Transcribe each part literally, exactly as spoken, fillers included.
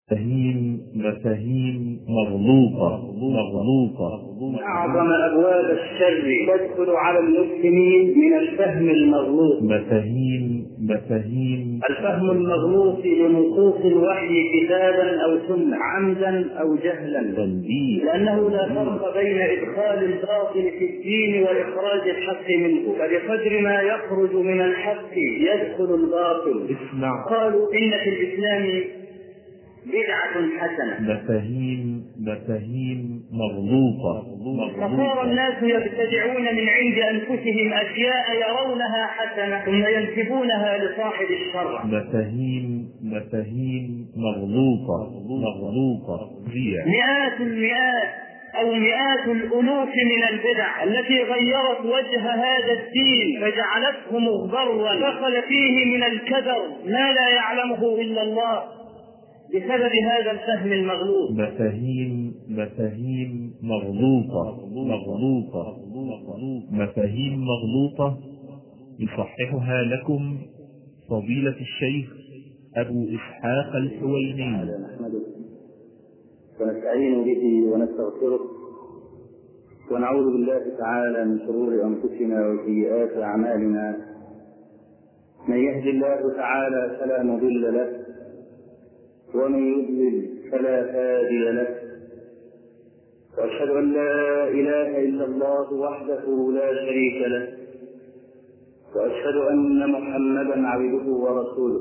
مفاهيم مفاهيم مغلوطة مغلوطة. أعظم أبواب الشر تدخل على المسلمين من الفهم المغلوط. مفاهيم مفاهيم الفهم المغلوط لنصوص الوحي كتابا أو سنة عمدا أو جهلا، تنبيه، لأنه لا فرق بين إدخال الباطل في الدين وإخراج الحق منه، فبقدر ما يخرج من الحق يدخل الباطل. اسمع. قالوا إن في الإسلام بدعة حسنة. مفاهيم مفاهيم مغلوطة. فصار الناس يبتدعون من عند أنفسهم أشياء يرونها حسنة ثم ينسبونها لصاحب الشرع. مفاهيم مفاهيم مغلوطة مغلوطة. مئات المئات أو مئات الألوف من البدع التي غيرت وجه هذا الدين فجعلته مغبرا، دخل فيه من الكدر ما لا يعلمه إلا الله بسبب هذا الفهم المغلوط. مفاهيم مفاهيم مغلوطة مغلوطة مفاهيم مغلوطة يصححها لكم فضيلة الشيخ أبو إسحاق الحويني. نحمده ونستعين به ونستغفره ونعوذ بالله تعالى من شرور أنفسنا وسيئات أعمالنا. من يهد الله تعالى فلا مضل له ومن يضلل فلا هادي له، وأشهد أن لا إله إلا الله وحده لا شريك له، وأشهد أن محمدا عبده ورسوله.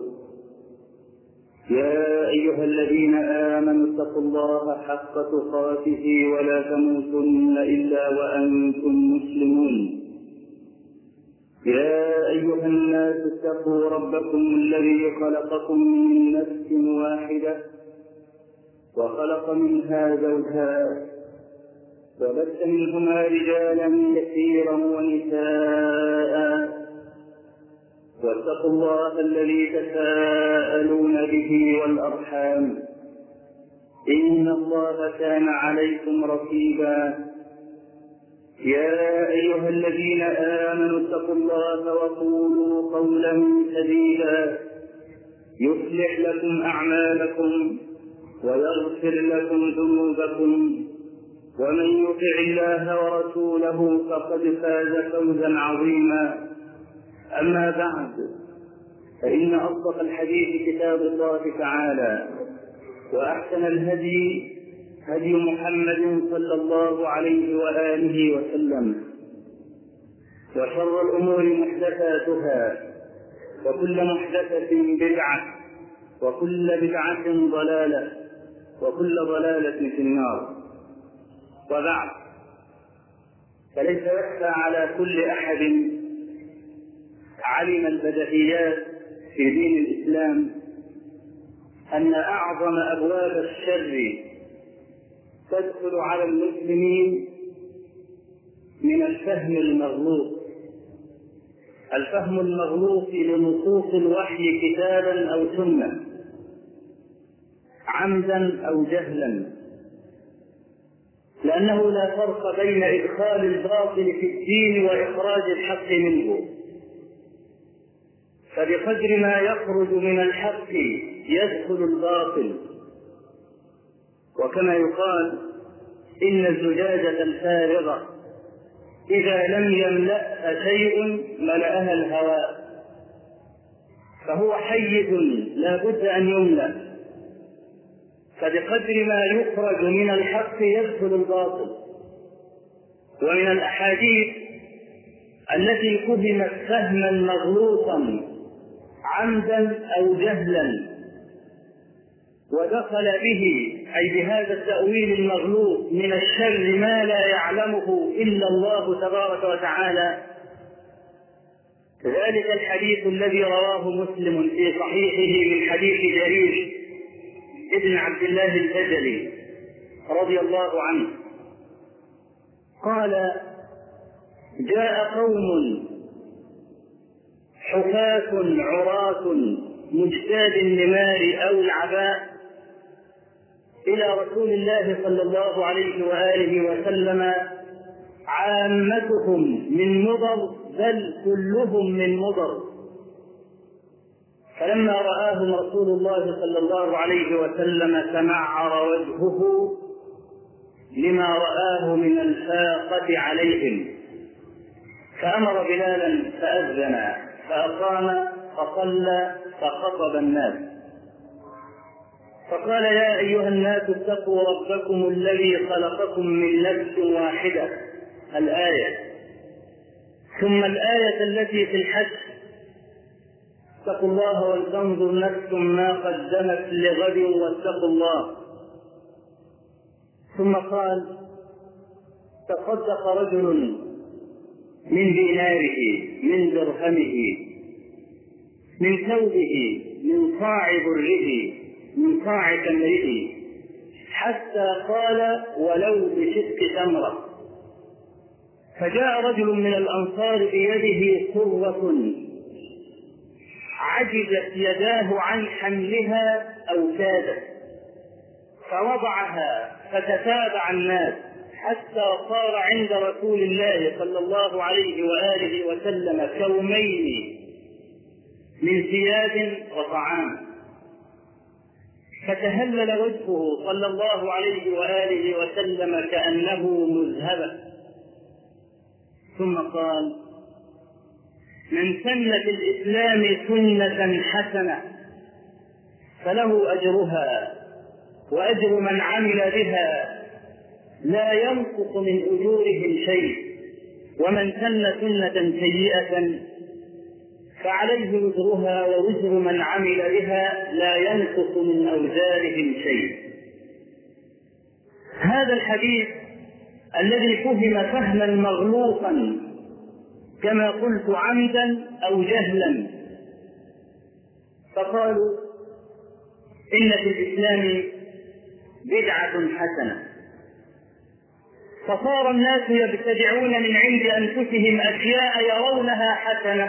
يا أيها الذين آمنوا اتقوا الله حق تقاته ولا تموتن إلا وأنتم مسلمون. يا أيها الناس اتقوا ربكم الذي خلقكم من نفس واحدة وخلق منها زوجها وبث منهما رجالا كثيرا ونساء، واتقوا الله الذي تساءلون به والأرحام إن الله كان عليكم رقيبا. يا أيها الذين آمنوا اتقوا الله وقولوا قولا سديدا يصلح لكم أعمالكم ويغفر لكم ذنوبكم، ومن يطع الله ورسوله فقد فاز فوزا عظيما. أما بعد، فإن أصدق الحديث كتاب الله تعالى، وأحسن الهدي هدي محمد صلى الله عليه وآله وسلم، وشر الأمور محدثاتها، وكل محدثة بدعة، وكل بدعة ضلالة، وكل ضلالة في النار. وبعد، فليس يخفى على كل أحد علم البديهيات في دين الإسلام أن أعظم أبواب الشر تدخل على المسلمين من الفهم المغلوط. الفهم المغلوط لنصوص الوحي كتابا أو سنة عمدا أو جهلا، لأنه لا فرق بين إدخال الباطل في الدين وإخراج الحق منه، فبقدر ما يخرج من الحق يدخل الباطل. وكما يقال إن الزجاجة الفارغة إذا لم يملأها شيء ملأها الهواء، فهو حيز لا بد أن يملأ، فبقدر ما يخرج من الحق يدخل الباطل. ومن الأحاديث التي فهمت فهما مغلوطا عمدا أو جهلا ودخل به أي بهذا التأويل المغلوط من الشر ما لا يعلمه إلا الله تبارك وتعالى، ذلك الحديث الذي رواه مسلم في صحيحه من حديث جرير ابن عبد الله البجلي رضي الله عنه قال: جاء قوم حفاة عراة مجتاد النمار أو العباء إلى رسول الله صلى الله عليه وآله وسلم، عامتهم من مضر بل كلهم من مضر، فلما رآهم رسول الله صلى الله عليه وسلم تمعر وجهه لما رآه من الفاقة عليهم، فأمر بلالا فأذن فأقام فصلى فخطب الناس فقال: يا أيها الناس اتقوا ربكم الذي خلقكم من نفس واحدة، الآية. ثم الآية التي في الحج: اتقوا الله ولتنظر نفس ما قدمت لغد واتقوا الله. ثم قال: تصدق رجل من ديناره، من درهمه، من ثوبه، من صاع بره، من صاع تمره، حتى قال: ولو بشق تمرة. فجاء رجل من الأنصار بيده صرة عجزت يداه عن حملها أو كادت، فوضعها فتتابع الناس حتى صار عند رسول الله صلى الله عليه وآله وسلم كومين من ثياب وطعام، فتهلل وجهه صلى الله عليه وآله وسلم كأنه مذهبة، ثم قال: من سن في الإسلام سنة حسنة فله أجرها وأجر من عمل بها لا ينقص من أجورهم شيء، ومن سن سنة سيئة فعليه وزرها ووزر من عمل بها لا ينقص من أوزارهم شيء. هذا الحديث الذي فهم فهما مغلوطا كما قلت عمدا أو جهلا، فقالوا إن في الإسلام بدعة حسنة، فصار الناس يبتدعون من عند أنفسهم أشياء يرونها حسنة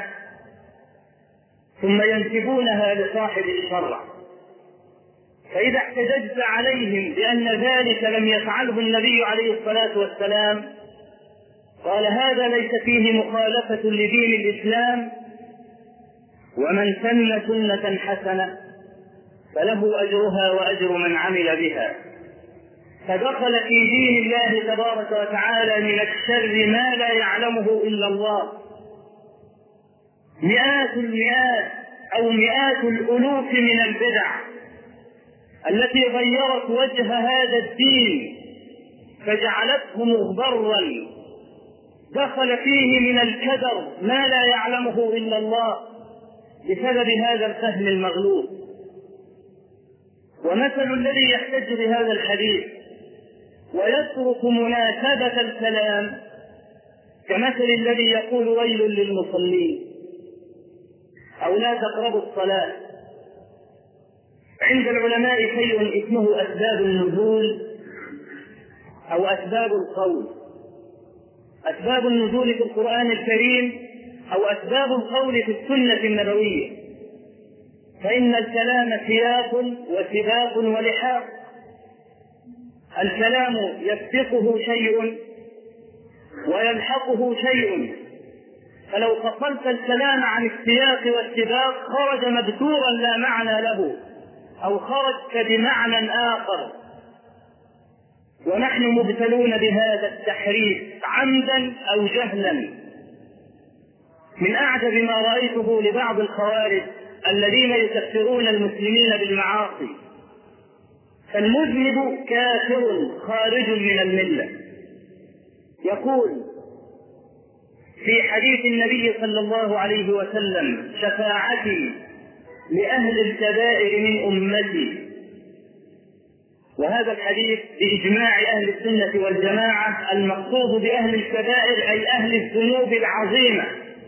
ثم ينسبونها لصاحب الشرع، فإذا احتججت عليهم بأن ذلك لم يفعله النبي عليه الصلاة والسلام قال: هذا ليس فيه مخالفة لدين الإسلام، ومن سن سنة حسنة فله أجرها وأجر من عمل بها. فدخل في دين الله تبارك وتعالى من الشر ما لا يعلمه إلا الله مئات المئات أو مئات الألوف من البدع التي غيرت وجه هذا الدين فجعلته مغبرا دخل فيه من الكدر ما لا يعلمه إلا الله بسبب هذا الفهم المغلوط. ومثل الذي يحتج بهذا الحديث ويترك مناسبة الكلام كمثل الذي يقول: ويل للمصلين، أو لا تقربوا الصلاة. عند العلماء شيء اسمه أسباب النزول أو أسباب القول. أسباب النزول في القرآن الكريم أو أسباب القول في السنة النبوية، فإن الكلام سياق وسباق ولحاق. الكلام يسبقه شيء ويلحقه شيء، فلو فصلت الكلام عن السياق والسباق خرج مبتورا لا معنى له، أو خرجت بمعنى آخر. ونحن مبتلون بهذا التحريف عمدا أو جهلا. من أعجب ما رأيته لبعض الخوارج الذين يكفرون المسلمين بالمعاصي، فالمذنب كافر خارج من الملة. يقول في حديث النبي صلى الله عليه وسلم: شفاعتي لأهل الكبائر من أمتي. وهذا الحديث بإجماع أهل السنة والجماعة المقصود بأهل الكبائر أي أهل الذنوب العظيمة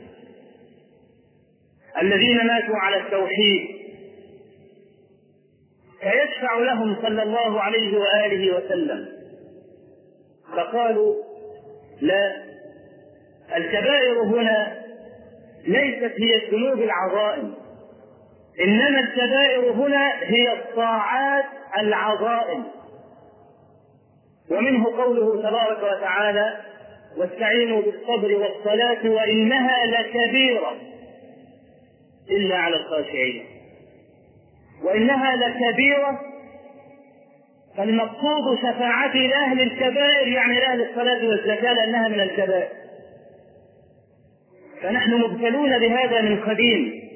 الذين ماتوا على التوحيد، فيشفع لهم صلى الله عليه وآله وسلم. فقالوا: لا، الكبائر هنا ليست هي الذنوب العظائم، إنما الكبائر هنا هي الطاعات العظائم. ومنه قوله تبارك وتعالى: واستعينوا بالصبر والصلاة وإنها لكبيرة إلا على الخاشعين. وإنها لكبيرة، فالمقصود شفاعتي لأهل الكبائر يعني لأهل الصلاة والزكاة لأنها من الكبائر. فنحن مبتلون بهذا من قديم.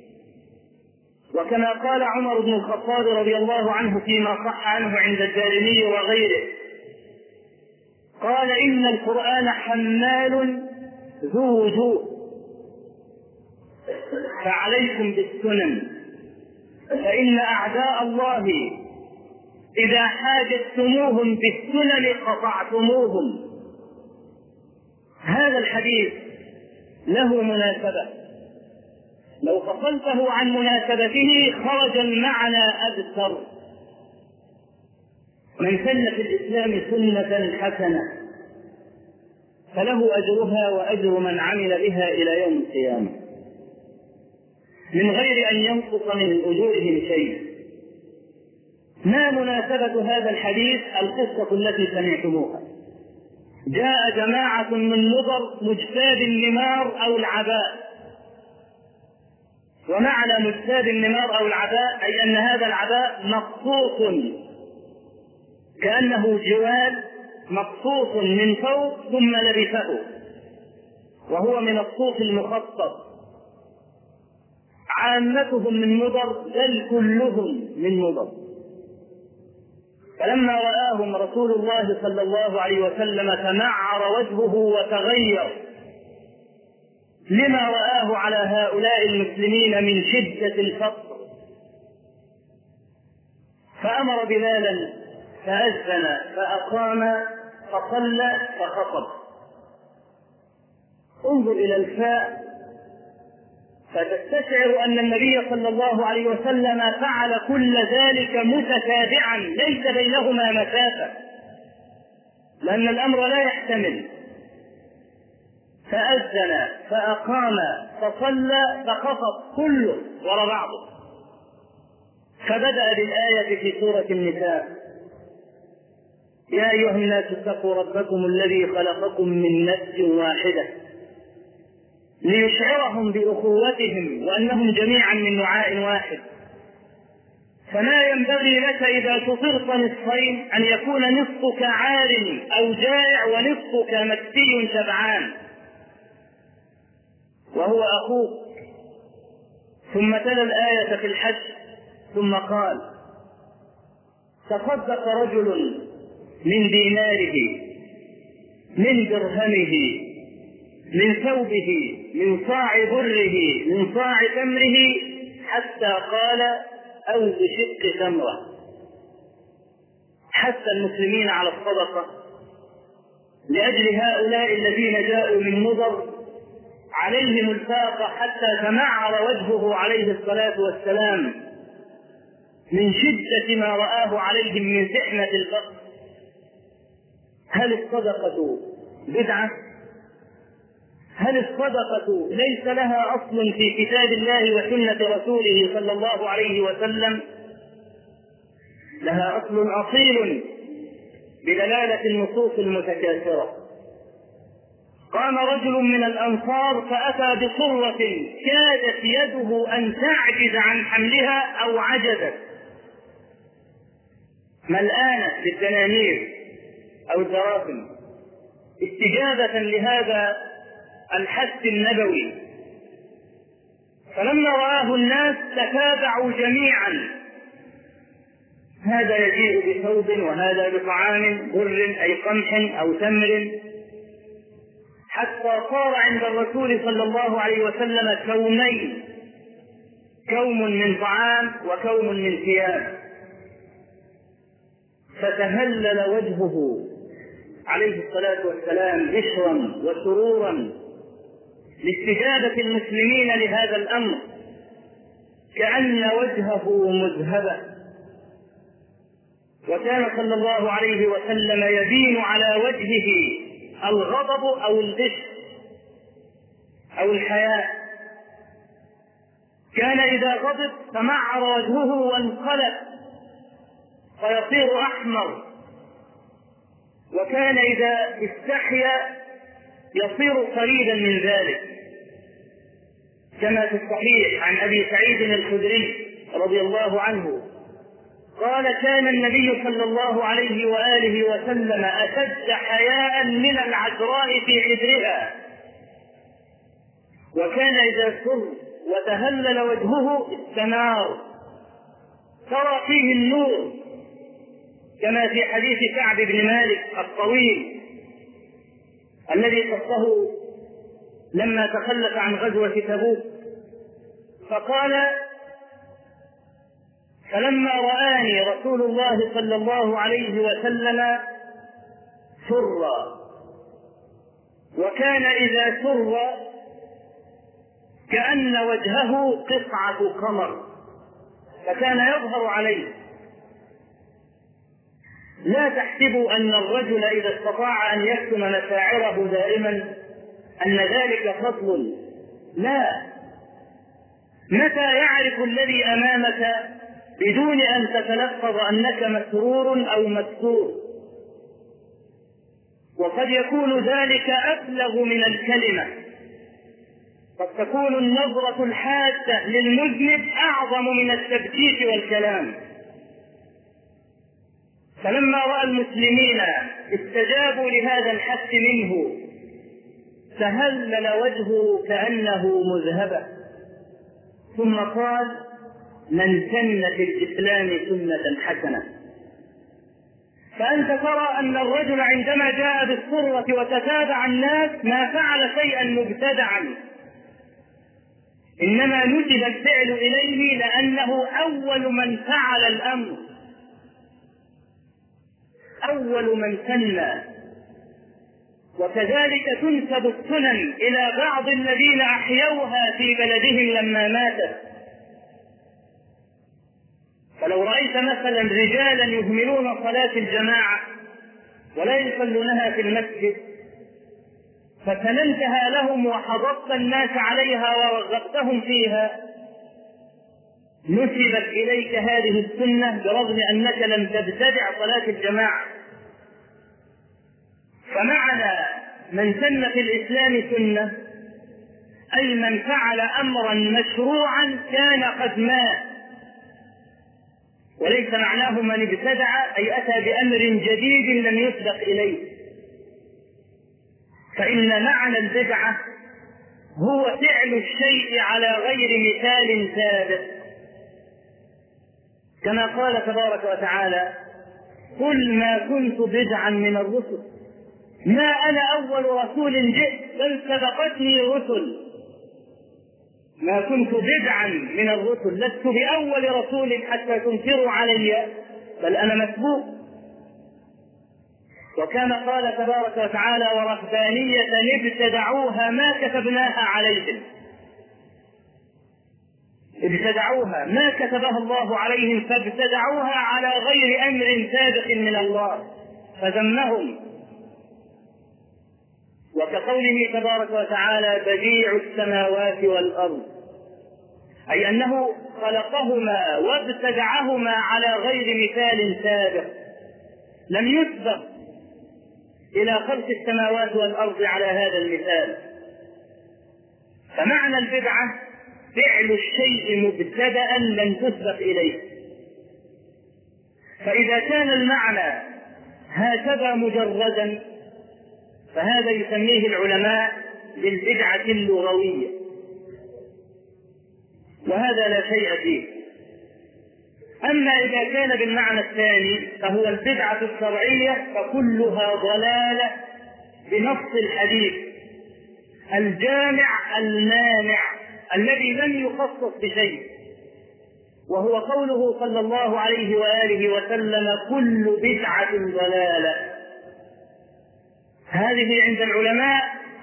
وكما قال عمر بن الخطاب رضي الله عنه فيما صح عنه عند الدارمي وغيره، قال إن القرآن حمال ذو وجوه، فعليكم بالسنن، فإن أعداء الله إذا حاجتموهم بالسنن قطعتموهم. هذا الحديث له مناسبة، لو فصلته عن مناسبته خرج المعنى أبتر. من سن في الإسلام سنة حسنة فله أجرها وأجر من عمل بها إلى يوم القيامة من غير أن ينقص من أجورهم شيء. ما مناسبة هذا الحديث؟ القصة التي سمعتموها. جاء جماعة من مضر مجتاب النمار أو العباء، ومعنى مجتاب النمار أو العباء أي أن هذا العباء مقصوص كأنه جوال مقصوص من فوق ثم لبسه، وهو من الصوف المخطط. عامتهم من مضر بل كلهم من مضر. فلما رآهم رسول الله صلى الله عليه وسلم تمعر وجهه وتغير لما رآه على هؤلاء المسلمين من شدة الفقر، فأمر بلالا فأذن فأقام فصلى فخطب. انظر إلى الفاء فتستشعر أن النبي صلى الله عليه وسلم فعل كل ذلك متتابعا ليس بينهما مسافة، لأن الأمر لا يحتمل. فأذن فأقام فصلى فخطب كله وراء بعضه. فبدأ بالآية في سورة النساء: يا أيها الناس اتقوا ربكم الذي خلقكم من نفس واحدة، ليشعرهم بأخوتهم وأنهم جميعا من وعاء واحد. فما ينبغي لك إذا فطرت نصفين أن يكون نصفك عار أو جائع ونصفك مكسي شبعان وهو أخوك. ثم تلا الآية في الحج ثم قال: تصدق رجل من ديناره من درهمه من ثوبه من صاع بره من صاع تمره حتى قال: أو بشق تمرة. حث المسلمين على الصدقة لأجل هؤلاء الذين جاءوا من مضر عليهم الفاقة، حتى تمعر وجهه عليه الصلاة والسلام من شدة ما رآه عليهم من زحمة الفقر. هل الصدقة بدعة؟ هل الصدقة ليس لها أصل في كتاب الله وسنة رسوله صلى الله عليه وسلم؟ لها أصل أصيل بدلالة النصوص المتكاثرة. قام رجل من الأنصار فأتى بصرة كادت يده أن تعجز عن حملها أو عجزت، ملآنة بالدنانير أو الدراهم، استجابة لهذا الحث النبوي. فلما رآه الناس تتابعوا جميعا، هذا يجيء بثوب وهذا بطعام بر أي قمح أو تمر، حتى صار عند الرسول صلى الله عليه وسلم كومين، كوم من طعام وكوم من ثياب. فتهلل وجهه عليه الصلاة والسلام بشرا وسرورا لاستجابة المسلمين لهذا الأمر، كأن وجهه مذهبة. وكان صلى الله عليه وسلم يبين على وجهه الغضب أو البشر أو الحياء. كان إذا غضب تمعر وجهه وانقلب فيصير أحمر، وكان إذا استحيا يصير قريبا من ذلك، كما في الصحيح عن أبي سعيد الخدري رضي الله عنه قال كان النبي صلى الله عليه وآله وسلم أشد حياء من العذراء في حجرها، وكان إذا سر وتهلل وجهه استنار ترى فيه النور، كما في حديث كعب بن مالك الطويل الذي قصه لما تخلف عن غزوة تبوك، فقال فلما رآني رسول الله صلى الله عليه وسلم سر، وكان إذا سر كأن وجهه قطعة قمر، فكان يظهر عليه. لا تحسبوا أن الرجل إذا استطاع أن يكتم مشاعره دائما أن ذلك فضل، لا، متى يعرف الذي أمامك بدون أن تتلفظ أنك مسرور أو مكسور، وقد يكون ذلك أبلغ من الكلمة، قد تكون النظرة الحادة للمذنب أعظم من التبكيت والكلام. فلما رأى المسلمين استجابوا لهذا الحث منه تهلل وجهه كأنه مذهبة، ثم قال من سن في الإسلام سنة حسنة. فأنت ترى أن الرجل عندما جاء بالسرة وتتابع الناس ما فعل شيئا مبتدعا، إنما نسب الفعل إليه لأنه أول من فعل الأمر، أول من سن. وكذلك تنسب السنن إلى بعض الذين أحيوها في بلدهم لما ماتت. فلو رأيت مثلا رجالا يهملون صلاة الجماعة ولا يصلونها في المسجد فسننتها لهم وحضرت الناس عليها ورغبتهم فيها، نسبت إليك هذه السنة برغم أنك لم تبتدع صلاة الجماعة. فمعنى من سن في الإسلام سنة أي من فعل أمرا مشروعا كان قد مات، وليس معناه من ابتدع أي أتى بأمر جديد لم يسبق إليه. فإن معنى البدعة هو فعل الشيء على غير مثال ثابت، كما قال تبارك وتعالى قل ما كنت بدعا من الرسل ما أنا أول رسول جئت بل سبقتني رسل. ما كنت بدعا من الرسل، لست بأول رسول حتى تنكروا علي، بل أنا مسبوق. وكما قال تبارك وتعالى ورهبانية ابتدعوها ما كتبناها عليهم، ابتدعوها ما كتبها الله عليهم فابتدعوها على غير أمر سابق من الله فذمهم. وكقوله تبارك وتعالى بديع السماوات والأرض، أي أنه خلقهما وابتدعهما على غير مثال سابق، لم يسبق إلى خلق السماوات والأرض على هذا المثال. فمعنى البدعة فعل الشيء مبتدأ لم تسبق إليه. فإذا كان المعنى هكذا مجردا فهذا يسميه العلماء بالبدعة اللغوية، وهذا لا شيء فيه. أما إذا كان بالمعنى الثاني فهو البدعة الشرعية فكلها ضلالة بنص الحديث الجامع المانع الذي لم يخصص بشيء، وهو قوله صلى الله عليه وآله وسلم كل بدعة ضلالة. هذه عند العلماء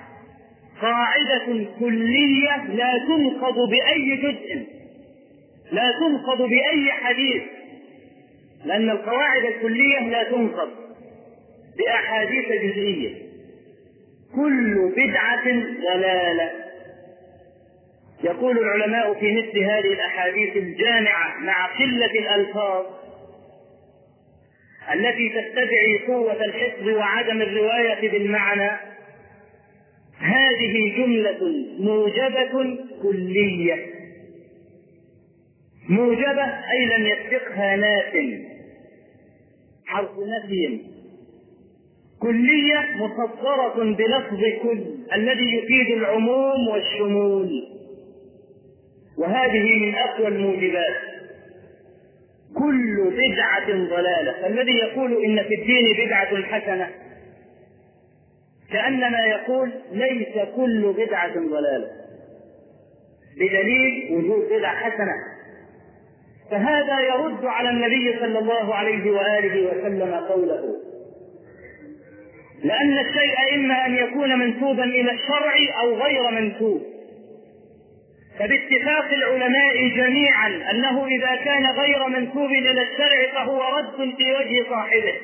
قاعدة كلية لا تنقض بأي جزء، لا تنقض بأي حديث، لأن القواعد الكلية لا تنقض بأحاديث جزئية. كل بدعة ضلالة. يقول العلماء في مثل هذه الأحاديث الجامعة مع قلة الألفاظ التي تستدعي قوة الحفظ وعدم الرواية بالمعنى، هذه جملة موجبة كلية، موجبة أي لم يسبقها ناف، حرف نفي. كلية مصدرة بلفظ كل الذي يفيد العموم والشمول، وهذه من أقوى الموجبات. كل بدعة ضلالة، فالذي يقول إن في الدين بدعة حسنة كأنما يقول ليس كل بدعة ضلالة، بدليل وجود بدعة حسنة. فهذا يرد على النبي صلى الله عليه وآله وسلم قوله، لأن الشيء إما أن يكون منسوبا إلى الشرع أو غير منسوب. فباتفاق العلماء جميعا أنه إذا كان غير منسوب إلى الشرع فهو رد في وجه صاحبه.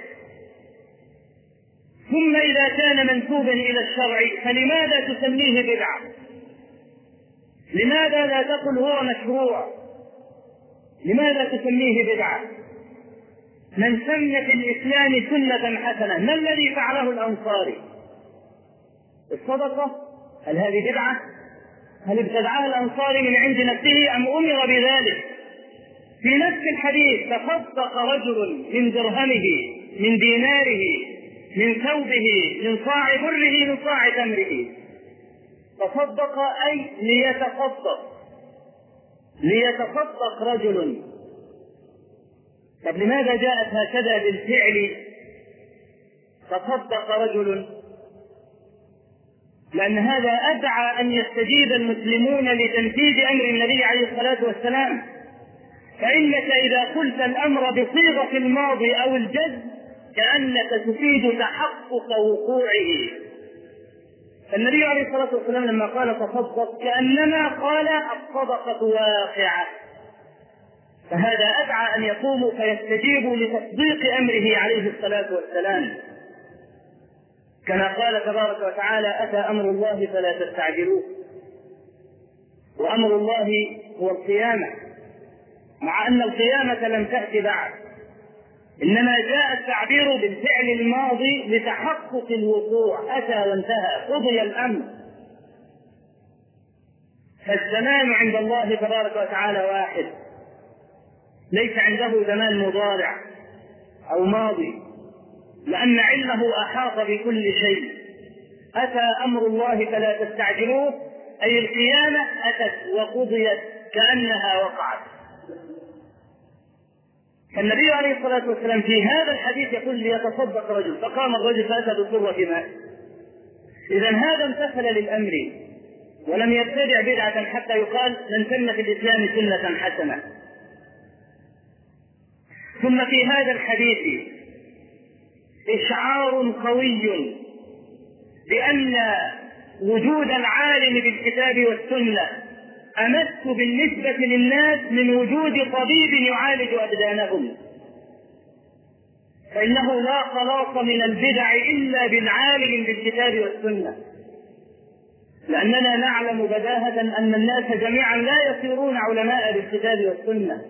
ثم إذا كان منسوبا إلى الشرع فلماذا تسميه بدعة؟ لماذا لا تقل هو مشروع؟ لماذا تسميه بدعة؟ من سن في الإسلام سنة حسنة، ما الذي فعله الأنصاري؟ الصدقة، هل هذه بدعة؟ هل ابتدعها الأنصاري من عند نفسه أم أمر بذلك؟ في نفس الحديث تصدق رجل من درهمه، من ديناره، من ثوبه، من صاع بره، من صاع تمره. تصدق أي ليتصدق، ليتصدق رجل. طب لماذا جاءت هكذا بالفعل تصدق رجل؟ لأن هذا أدعى أن يستجيب المسلمون لتنفيذ أمر النبي عليه الصلاة والسلام. فإنك إذا قلت الأمر بصيغة الماضي أو الجزم كأنك تفيد تحقق وقوعه. فالنبي عليه الصلاة والسلام لما قال تصدق كأنما قال الصدقة واقعة، فهذا أدعى أن يقوموا فيستجيبوا لتصديق أمره عليه الصلاة والسلام، كما قال تبارك وتعالى أتى أمر الله فلا تستعجلوه. وأمر الله هو القيامة، مع أن القيامة لم تأتي بعد، إنما جاء التعبير بالفعل الماضي لتحقق الوقوع، أتى وانتهى، قضي الأمر. فالزمان عند الله تبارك وتعالى واحد، ليس عنده زمان مضارع أو ماضي، لأن علمه أحاط بكل شيء. أتى أمر الله فلا تستعجلوه أي القيامة أتت وقضيت كأنها وقعت. فالنبي عليه الصلاة والسلام في هذا الحديث يقول ليتصدق رجل، فقام الرجل فأتى بصرة ماء. إذن هذا امتثل للأمر ولم يبتدع بدعة حتى يقال من سن في الإسلام سنة حسنة. ثم في هذا الحديث إشعار قوي بأن وجود العالم بالكتاب والسنة أمس بالنسبة للناس من وجود طبيب يعالج أبدانهم، فإنه لا خلاص من البدع إلا بالعالم بالكتاب والسنة. لأننا نعلم بداهة أن الناس جميعا لا يصيرون علماء بالكتاب والسنة،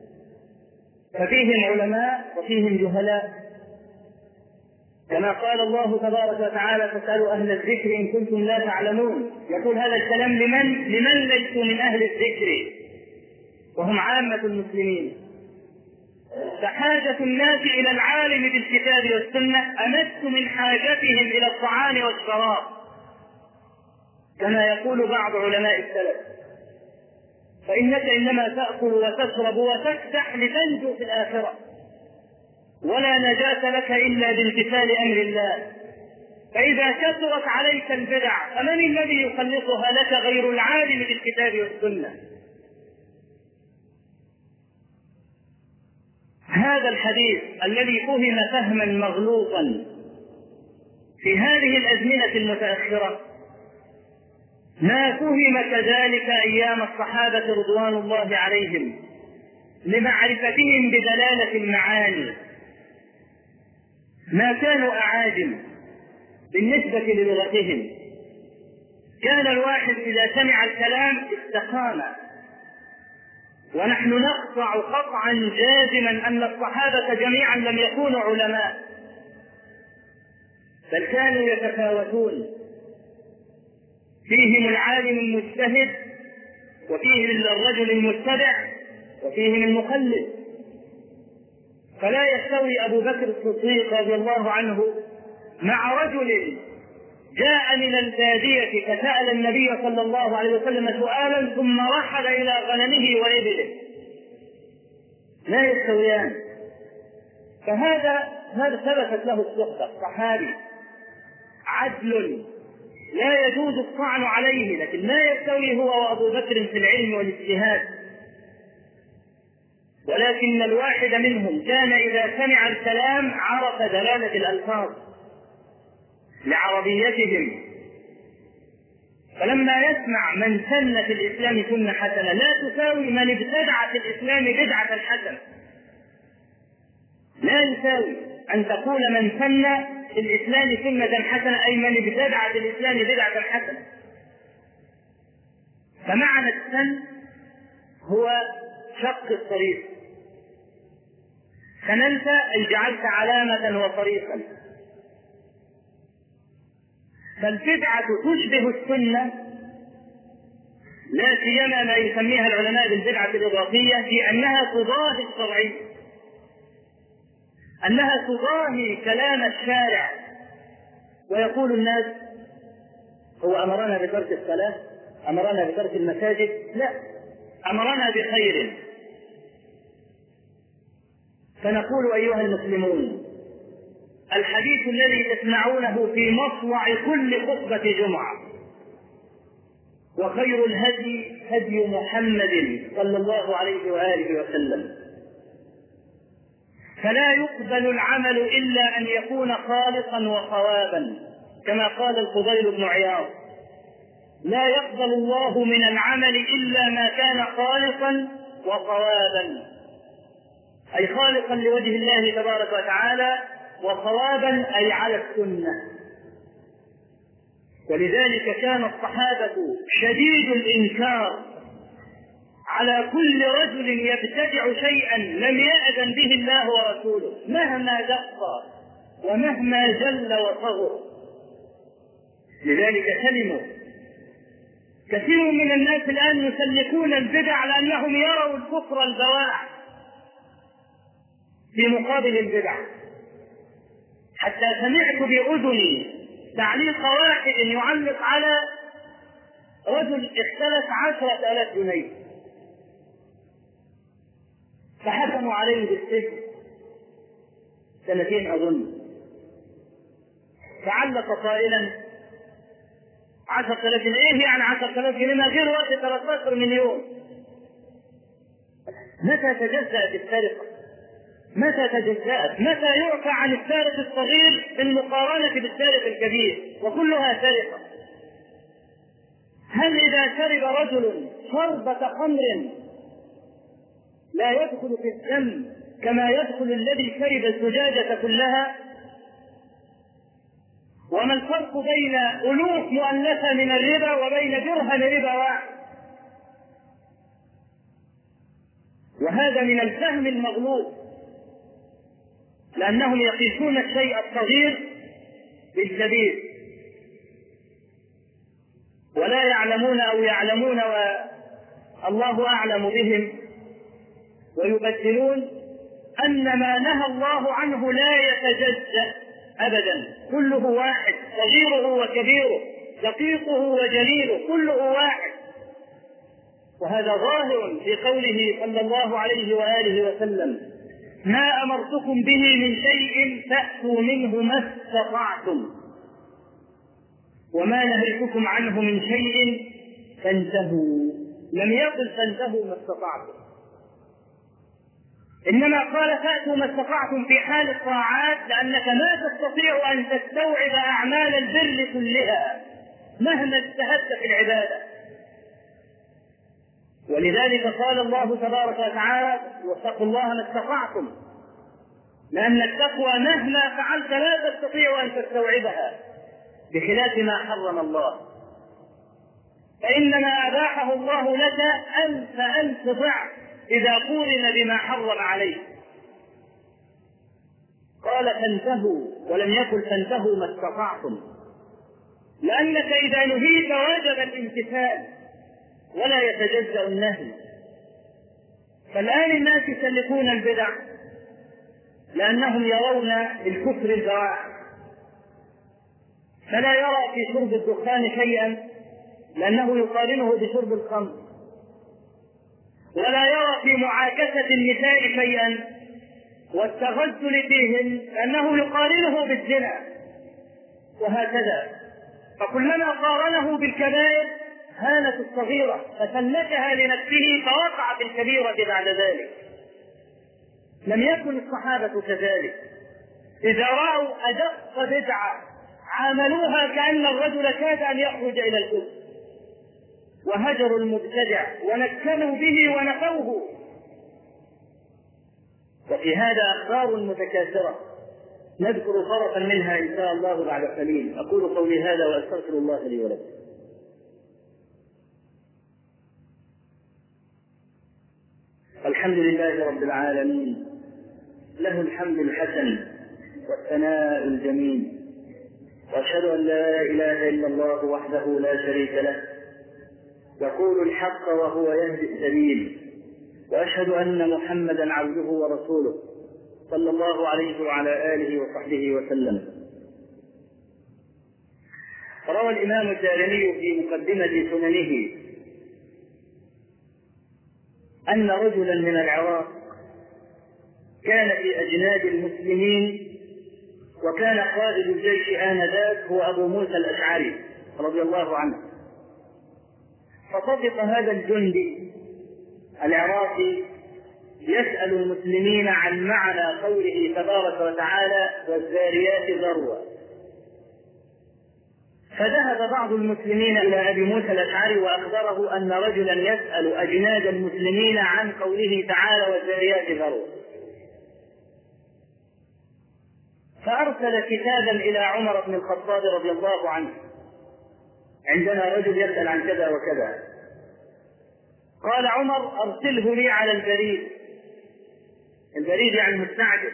ففيهم علماء وفيهم جهلاء، كما قال الله تبارك وتعالى فاسألوا أهل الذكر إن كنتم لا تعلمون. يقول هذا الكلام لمن؟ لمن ليسوا من أهل الذكر وهم عامة المسلمين. فحاجة الناس إلى العالم بالكتاب والسنة أمس من حاجتهم إلى الطعام والشراب، كما يقول بعض علماء السلف، فإنك إنما تأكل وتشرب وتكدح لتنجو في الآخرة، ولا نجاة لك إلا بامتثال أمر الله. فإذا كثرت عليك البدع فمن الذي يخلصها لك غير العالم بالكتاب والسنة؟ هذا الحديث الذي فهم فهما مغلوطا في هذه الأزمنة المتأخرة ما فهم كذلك أيام الصحابة رضوان الله عليهم لمعرفتهم بدلالة المعاني. ما كانوا أعاجم بالنسبة للغتهم، كان الواحد إذا سمع الكلام استقام. ونحن نقطع قطعا جازما أن الصحابة جميعا لم يكونوا علماء، بل كانوا يتفاوتون، فيهم العالم المجتهد وفيهم الرجل المتبع وفيهم المقلد. فلا يستوي أبو بكر الصديق رضي الله عنه مع رجل جاء من البادية فسأل النبي صلى الله عليه وسلم سؤالا ثم رحل إلى غنمه وإبله، لا يستويان. فهذا هذا ثبتت له الصحبة، صحابي عدل لا يجوز الطعن عليه، لكن لا يستوي هو وأبو بكر في العلم والاجتهاد. ولكن الواحد منهم كان إذا سمع الكلام عرف دلالة الألفاظ لعربيتهم، فلما يسمع من سن في الإسلام سنة حسنة لا تساوي من ابتدع في الإسلام بدعة حسنة. لا يساوي أن تقول من سن في الإسلام سنة حسنة أي من ابتدع في الإسلام بدعة حسنة. فمعنى السن هو شق الطريق، سننت أي جعلت علامة وطريقا. فالبدعة تشبه السنة، لا سيما ما يسميها العلماء بالبدعة الإضافية، في أنها تضاهي الشرعي، أنها تضاهي كلام الشارع. ويقول الناس هو أمرنا بترك الصلاة، أمرنا بترك المساجد، لا، أمرنا بخير. فنقول أيها المسلمون الحديث الذي تسمعونه في مصنع كل خطبة جمعة: وخير الهدي هدي محمد صلى الله عليه وآله وسلم. فلا يقبل العمل إلا أن يكون خالصا وصوابا، كما قال الفضيل بن عياض: لا يقبل الله من العمل إلا ما كان خالصا وصوابا، أي خالصا لوجه الله تبارك وتعالى، وصوابا أي على السنة. ولذلك كان الصحابة شديد الإنكار على كل رجل يبتدع شيئا لم يأذن به الله ورسوله، مهما دق ومهما جل وصغر. لذلك سلموا. كثير من الناس الآن يسلكون البدع لأنهم يروا الكفر البواح في مقابل البدع. حتى سمعت بأذني تعليق واحد يعلق على رجل اختلف عشرة آلاف جنيه، فحكموا عليه بالسجن سنتين أظن. فعلق قائلا: عشرة آلاف جنيه إيه يعني عشرة آلاف جنيه؟ ما غير وقت ثلاثة عشر مليون. متى تجزأت السرقة؟ متى تجزأت؟ متى يعفى عن السارق الصغير بالمقارنة بالسارق الكبير؟ وكلها سرقة. هل إذا شرب رجل شربة خمر لا يدخل في الدم كما يدخل الذي شرب الزجاجة كلها؟ وما الفرق بين ألوف مؤلفة من الربا وبين درهم ربا واحد؟ وهذا من الفهم المغلوط، لأنهم يقيسون الشيء الصغير بالكبير ولا يعلمون أو يعلمون والله أعلم بهم، ويبدلون أن ما نهى الله عنه لا يتجزأ أبدا، كله واحد، صغيره وكبيره، دقيقه وجليله، كله واحد. وهذا ظاهر في قوله صلى الله عليه وآله وسلم: ما أمرتكم به من شيء فأتوا منه ما استطعتم، وما نهيتكم عنه من شيء فانتهوا. لم يقل فانتهوا ما استطعتم، إنما قال فأتوا ما استطعتم في حال الطاعات، لأنك ما تستطيع أن تستوعب أعمال البر كلها مهما اجتهدت في العبادة. ولذلك قال الله تبارك وتعالى: واتقوا الله ما استطعتم، لأن التقوى مهما فعلت لا تستطيع أن تستوعبها، بخلاف ما حرم الله، فإنما أباحه الله لك ألف ألف ضعف إذا قورن بما حرم عليه. قال فانتهوا ولم يقل فانتهوا ما استطعتم، لأنك إذا نهيت وجب الامتثال ولا يتجزأ النهي. فالآن الناس يسلكون البدع لأنهم يرون الكفر البواح، فلا يرى في شرب الدخان شيئا لأنه يقارنه بشرب الخمر، ولا يرى في معاكسة النساء شيئا والتغزل فيهن لأنه يقارنه بالزنا، وهكذا. فكلما قارنه بالكبائر هانت الصغيرة فسلكها لنفسه فوقع في الكبيرة بعد ذلك. لم يكن الصحابة كذلك، إذا رأوا أدق بدعة عاملوها كأن الرجل كاد أن يخرج إلى الكفر، وهجروا المبتدع ونكلوا به ونفوه. وفي هذا أخبار متكاثرة نذكر طرفا منها إن شاء الله بعد قليل. أقول قولي هذا وأستغفر الله لي ولكم. الحمد لله رب العالمين، له الحمد الحسن والثناء الجميل، وأشهد أن لا إله إلا الله وحده لا شريك له يقول الحق وهو يهدي السبيل، وأشهد أن محمدا عبده ورسوله صلى الله عليه وعلى آله وصحبه وسلم. روى الإمام الدارمي في مقدمة سننه أن رجلا من العراق كان في أجناد المسلمين، وكان قائد الجيش آنذاك هو أبو موسى الأشعري رضي الله عنه. فصدق هذا الجندي العراقي يسأل المسلمين عن معنى قوله تبارك وتعالى والذاريات ذروا، فذهب بعض المسلمين إلى أبي موسى الأشعري وأخبره أن رجلا يسأل أجناد المسلمين عن قوله تعالى والذاريات ذروا، فأرسل كتابا إلى عمر بن الخطاب رضي الله عنه: عندنا رجل يسأل عن كذا وكذا. قال عمر: أرسله لي على البريد. البريد يعني المستعجل.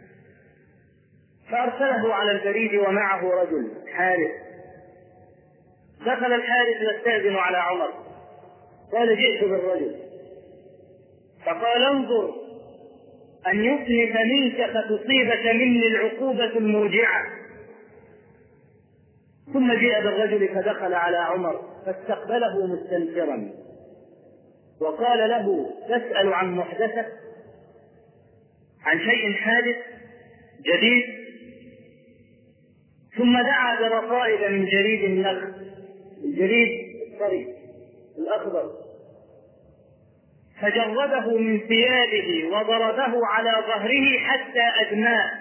فأرسله على البريد ومعه رجل حارس. دخل الحارس يستأذن على عمر، قال: جئت بالرجل. فقال: انظر أن يفلت منك فتصيبك مني العقوبة الموجعة. ثم جاء بالرجل فدخل على عمر فاستقبله مستنكرا وقال له: تسأل عن محدثة، عن شيء حادث جديد؟ ثم دعا برقائق من جريد النخل، الجريد الطري الأخضر، فجرده من ثيابه وضربه على ظهره حتى أدماه،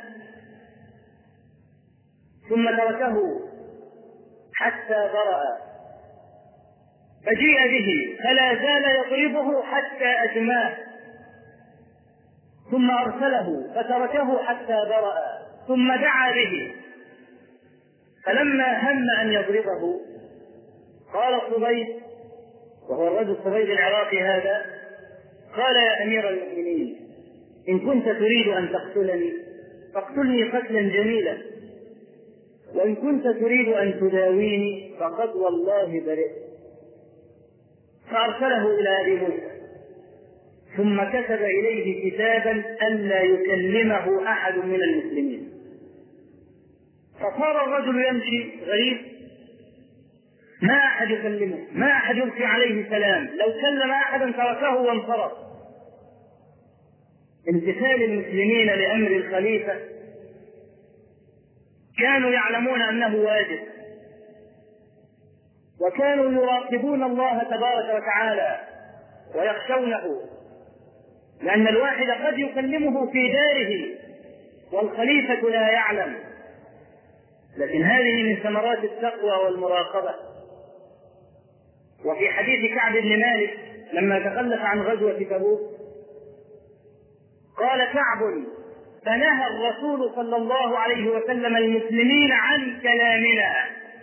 ثم تركه حتى برأ، فجيء به فلا زال يضربه حتى أدماه، ثم أرسله فتركه حتى برأ، ثم دعا به، فلما هم أن يضربه قال صبيب، وهو الرجل صبيب العراقي هذا، قال: يا أمير المؤمنين، إن كنت تريد أن تقتلني فاقتلني قتلا جميلا، وإن كنت تريد أن تداويني فقد والله برئت. فأرسله إلى أبي موسى، ثم كتب إليه كتابا ألا يكلمه أحد من المسلمين. فصار الرجل يمشي غريب، ما أحد يكلمه، ما أحد يلقي عليه سلام، لو كلم أحدا تركه وانصرف. امتثال المسلمين لأمر الخليفة كانوا يعلمون أنه واجب، وكانوا يراقبون الله تبارك وتعالى ويخشونه، لأن الواحد قد يكلمه في داره والخليفة لا يعلم. لكن هذه من ثمرات التقوى والمراقبة. وفي حديث كعب بن مالك لما تخلف عن غزوة تبوك قال كعب: فنهى الرسول صلى الله عليه وسلم المسلمين عن كلامنا،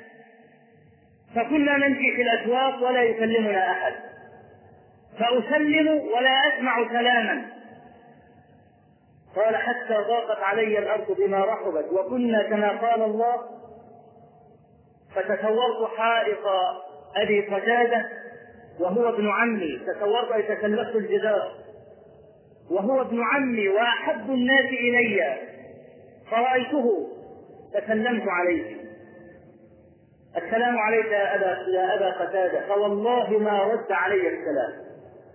فكنا نمشي في الأسواق ولا يكلمنا أحد، فأسلم ولا أسمع كلاما. قال: حتى ضاقت علي الأرض بما رحبت، وكنا كما قال الله، فتسورت حائط أبي قتادة وهو ابن عمي، تصورت أي تسلقت الجدار، وهو ابن عمي وأحب الناس إلي، فرأيته فسلمت عليه: السلام عليك يا أبا, يا أبا قتادة، فوالله ما رد علي السلام.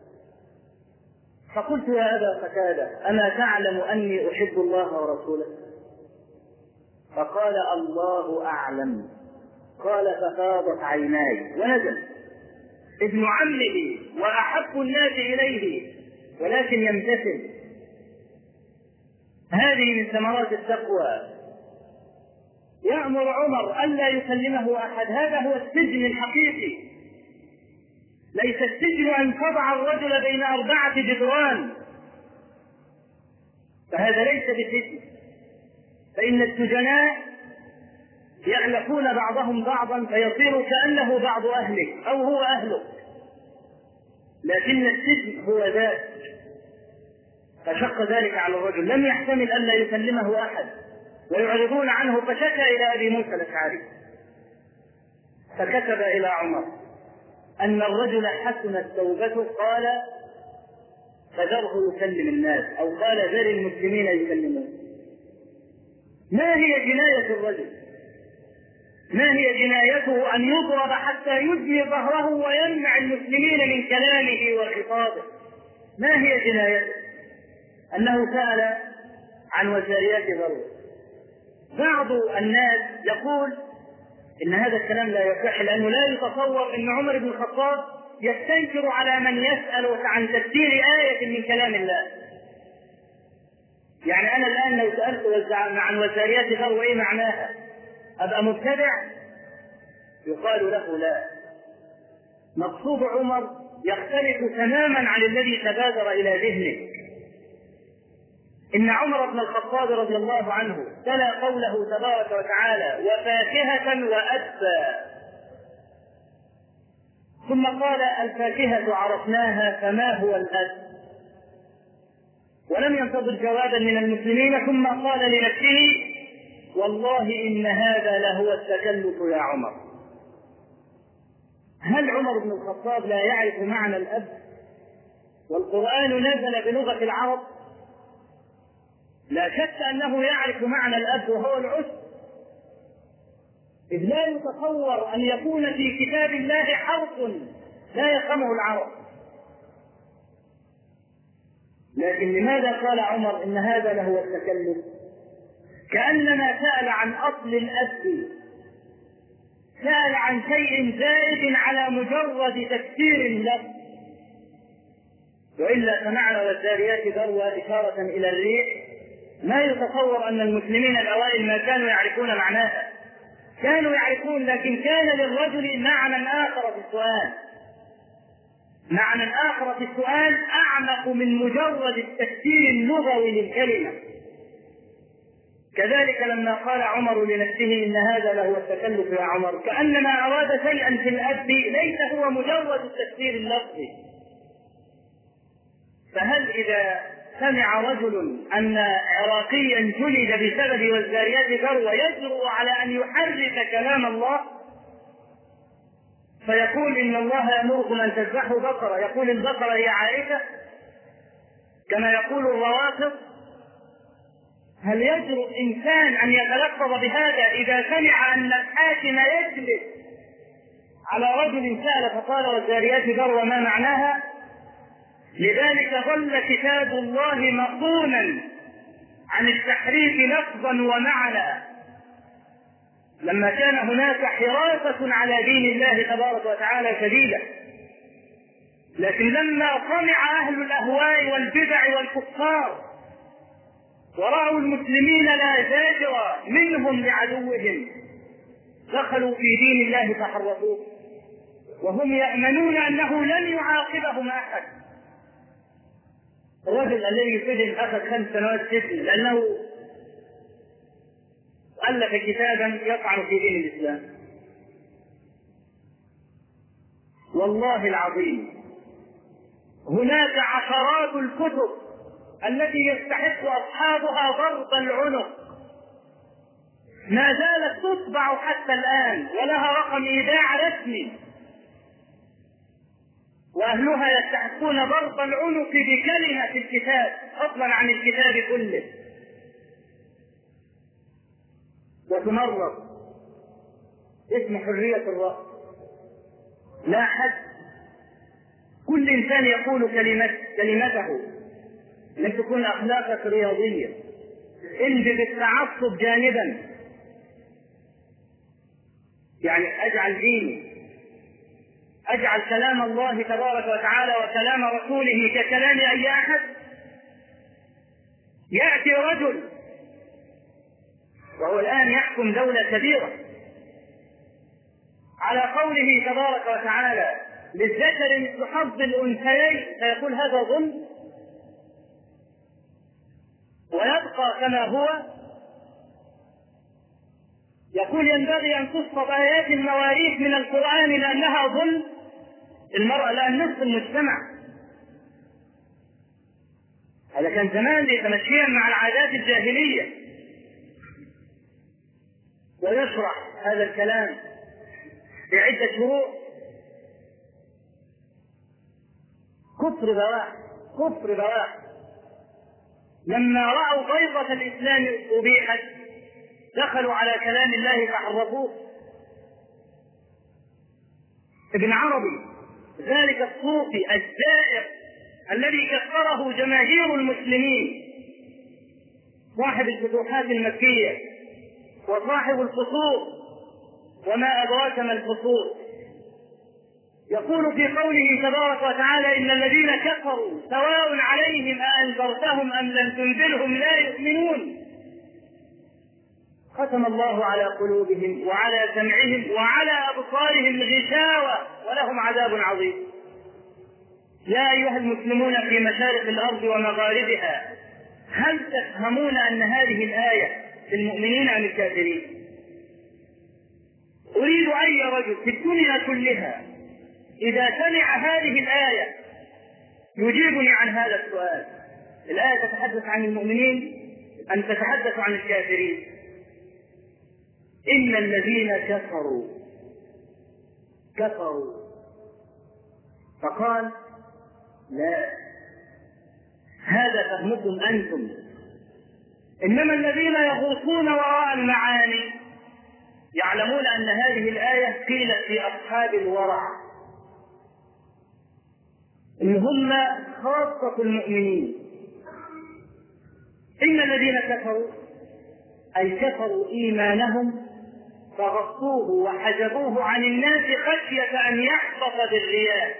فقلت: يا أبا قتادة، أما تعلم أني أحب الله ورسوله؟ فقال: الله أعلم. قال: ففاضت عيناي ونزل. ابن عمه وأحب الناس إليه ولكن يمتثل. هذه من ثمرات التقوى. يأمر عمر ألا يكلمه أحد. هذا هو السجن الحقيقي. ليس السجن أن تضع الرجل بين أربعة جدران، فهذا ليس بسجن، فإن السجناء يعلقون بعضهم بعضا فيصير كأنه بعض أهلك أو هو أهلك، لكن السجن هو ذات. فشق ذلك على الرجل، لم يحتمل ألا يكلمه أحد ويعرضون عنه، فشكى إلى أبي موسى الأشعري، فكتب إلى عمر أن الرجل حسنت توبته، قال: فذره يكلم الناس، أو قال: ذر المسلمين يكلمون. ما هي جناية الرجل؟ ما هي جنايته أن يضرب حتى يجني ظهره ويمنع المسلمين من كلامه وخطابه؟ ما هي جنايته؟ أنه سأل عن وزاريات ذروة. بعض الناس يقول إن هذا الكلام لا يصح، لأنه لا يتصور أن عمر بن الخطاب يستنكر على من يسأل عن تفسير آية من كلام الله. يعني أنا الآن لو سألت عن وزاريات ذروة إيه معناها، أبقى مبتدع؟ يقال له لا. مقصود عمر يختلف تماما عن الذي تبادر إلى ذهنك. إن عمر بن الخطاب رضي الله عنه تلا قوله تبارك وتعالى: وفاكهة وأبا، ثم قال: الفاكهة عرفناها فما هو الأب؟ ولم ينتظر جوابا من المسلمين، ثم قال لنفسه: والله إن هذا لهو التكلف يا عمر. هل عمر بن الخطاب لا يعرف معنى الأب؟ والقرآن نزل بلغة العرب. لا شك أنه يعرف معنى الأب وهو العسر، إذ لا يتصور أن يكون في كتاب الله حرف لا يفهمه العرب. لكن لماذا قال عمر إن هذا لهو التكلف؟ كأنما سأل عن أصل الأب، سأل عن شيء زائد على مجرد تفسير له. وإلا فمعنى والذاريات ذروة إشارة إلى الريح ما يتصور أن المسلمين الأوائل ما كانوا يعرفون معناها. كانوا يعرفون، لكن كان للرجل معنى آخر في السؤال، معنى آخر في السؤال أعمق من مجرد التفسير اللغوي للكلمة. كذلك لما قال عمر لنفسه إن هذا لهو التكلف يا عمر، كأنما أراد شيئا في الأب ليس هو مجرد التفسير اللفظي. فهل إذا سمع رجل أن عراقيا جلد بسبب والذاريات ذروة يجرؤ على أن يحرف كلام الله فيقول إن الله يأمركم أن تذبحوا بقرة، يقول البقرة هي عائشة كما يقول الروافض؟ هل يجرؤ إنسان أن يتلفظ بهذا إذا سمع أن الحاكم يجلس على رجل سأل فقال والذاريات ذروة ما معناها؟ لذلك ظل كتاب الله مصونا عن التحريف لفظا ومعنى، لما كان هناك حراسة على دين الله تبارك وتعالى شديدة. لكن لما طمع أهل الأهواء والبدع والكفار ورأوا المسلمين لا زاجر منهم لعدوهم دخلوا في دين الله فحرفوه، وهم يأمنون أنه لن يعاقبهم أحد. الرجل الذي سجن أخذ خمس سنوات سجن لأنه ألف كتابا يطعن في دين الإسلام. والله العظيم هناك عشرات الكتب التي يستحق أصحابها ضرب العنق ما زالت تطبع حتى الآن ولها رقم إيداع رسمي، وأهلها يستحقون ضرب العنق بكلمة الكتاب فضلا عن الكتاب كله. وتمرض اسم حرية الرأي، لا حد، كل إنسان يقول كلمة كلمته، لن تكون أخلاقك رياضية، انجب التعصب جانبا، يعني أجعل ديني، أجعل كلام الله تبارك وتعالى وكلام رسوله ككلام أي أحد. يأتي رجل وهو الآن يحكم دولة كبيرة على قوله تبارك وتعالى للذكر مثل حظ الأنثيين، فيقول هذا ظلم ويبقى كما هو. يقول ينبغي أن تسقط آيات المواريث من القرآن لأنها ظلم. المرأة لأن نصف المجتمع. هذا كان زمان يتمشيا مع العادات الجاهلية، ويشرح هذا الكلام في عدة شروط. كفر بواح كفر بواح. لما رأوا بيضة الإسلام أبيحت دخلوا على كلام الله فحرفوه. ابن عربي ذلك الصوفي الزائر الذي كفره جماهير المسلمين، صاحب الفتوحات المكية وصاحب الفصول، وما أدراك ما الفصول، يقول في قوله تبارك وتعالى إن الذين كفروا سواء عليهم أأنذرتهم أم لم تنذرهم لا يؤمنون، ختم الله على قلوبهم وعلى سمعهم وعلى أبصارهم غشاوة ولهم عذاب عظيم. يا أيها المسلمون في مشارق الأرض ومغاربها، هل تفهمون أن هذه الآية للمؤمنين أم الكافرين؟ أريد أي رجل في الدنيا كلها إذا سمع هذه الآية يجيبني عن هذا السؤال. الآية تتحدث عن المؤمنين أم تتحدث عن الكافرين؟ إن الذين كفروا كفروا فقال لا، هذا فهمكم أنتم، إنما الذين يغوصون وراء المعاني يعلمون أن هذه الآية قيلت في أصحاب الورع، إن هم خاصة المؤمنين. إن الذين كفروا أي كفروا إيمانهم فغطوه وحجبوه عن الناس خشية أن يحبط بالرياء،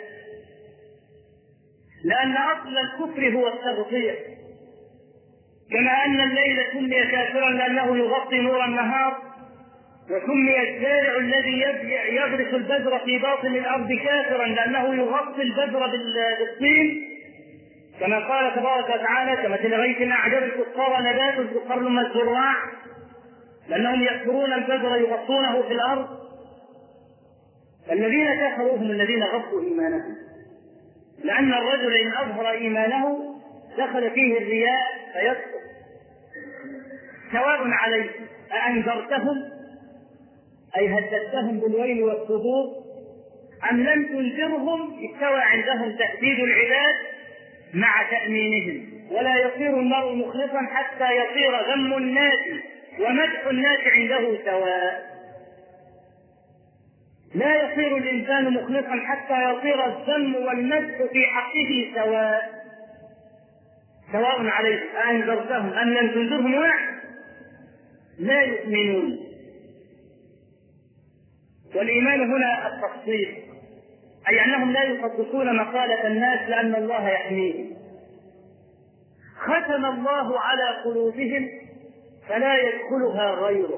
لأن أصل الكفر هو التغطية، كما أن الليل سمي كافرا لأنه يغطي نور النهار، وسمي الزارع الذي يغرس البذر في باطن الأرض كافرا لأنه يغطي البذر بالطين، كما قال تبارك وتعالى كمثل غيث أعجب الكفار نباته تقر الزراع، لأنهم يكفرون البذر يغطونه في الأرض. الذين كفروا هم الذين غطوا إيمانهم، لأن الرجل إن أظهر إيمانه دخل فيه الرياء فيكفر. سواء عليك أأنذرتهم أي هددتهم بالويل والثبور أم لم تنذرهم، استوى عندهم تهديد العباد مع تأمينهم. ولا يصير المرء مخلصا حتى يصير ذم الناس ومدح الناس عنده سواء. لا يصير الإنسان مخلصا حتى يصير الذم والمدح في حقه سواء. سواء عليك أأنذرتهم أم لم تنذرهم واحد لا يؤمنون. والإيمان هنا التصديق، أي أنهم لا يصدقون مقالة الناس لأن الله يحميهم. ختم الله على قلوبهم فلا يدخلها غيره،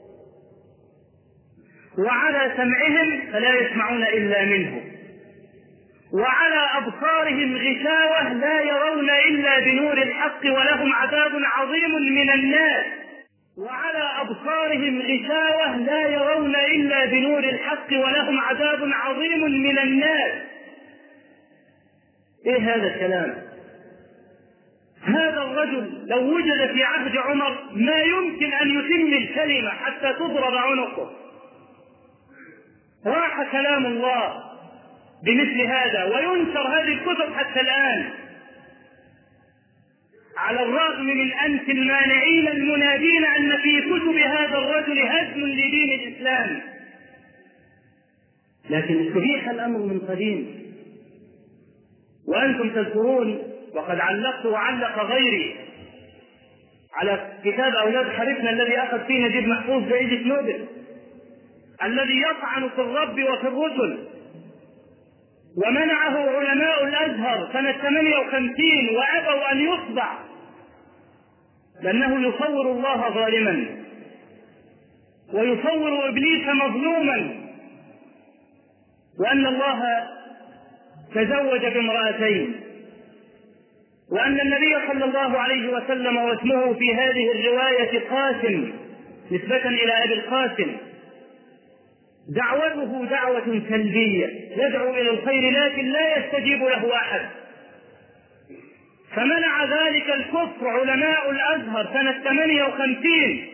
وعلى سمعهم فلا يسمعون إلا منه، وعلى أبصارهم غشاوة لا يرون إلا بنور الحق ولهم عذاب عظيم من الناس. وعلى أبصارهم غشاوة لا يرون إلا بنور الحق ولهم عذاب عظيم من الناس. إيه هذا الكلام؟ هذا الرجل لو وجد في عهد عمر ما يمكن أن يتم الكلمة حتى تضرب عنقه. راح كلام الله بمثل هذا، وينشر هذه الكتب حتى الآن، على الرغم من أنف المانعين المنادين أن في كتب هذا الرجل هدم لدين الإسلام. لكن استبيح الأمر من قديم، وأنتم تذكرون وقد علقت وعلق غيري على كتاب أولاد حارثنا الذي أخذ فيه نجيب محفوظ جائزة نوبل، الذي يطعن في الرب وفي الرسل، ومنعه علماء الأزهر سنة ثمانية وخمسين وأبوا أن يطبع لأنه يصور الله ظالما ويصور إبليس مظلوما، وأن الله تزوج بامرأتين، وأن النبي صلى الله عليه وسلم واسمه في هذه الرواية قاسم نسبة إلى أبي القاسم، دعوته دعوة سلبية يدعو إلى الخير لكن لا يستجيب له أحد. فمنع ذلك الكفر علماء الأزهر سنة ثمانية وخمسين،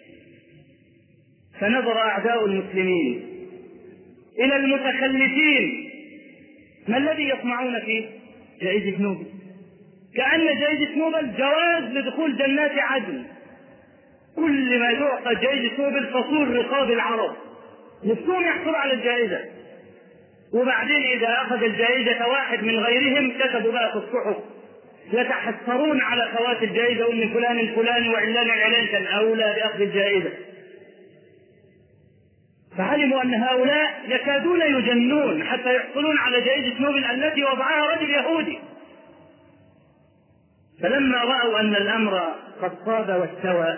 فنظر أعداء المسلمين إلى المتخلفين ما الذي يطمعون فيه؟ جائزة نوبل، كأن جائزة نوبل جواز لدخول جنات عدن. كل ما يعطى جائزة نوبل تصور رقاب العرب، نفسهم يحصل على الجائزة، وبعدين إذا أخذ الجائزة واحد من غيرهم كتبوا بقى في الصحف يتحسرون على خوات الجائزة ومن فلان الفلاني وعلان العلان كان أولى بأخذ الجائزة. فعلموا أن هؤلاء يكادون يجنون حتى يحصلون على جائزة نوبل التي وضعها رجل يهودي. فلما رأوا أن الأمر قد صاب واستوى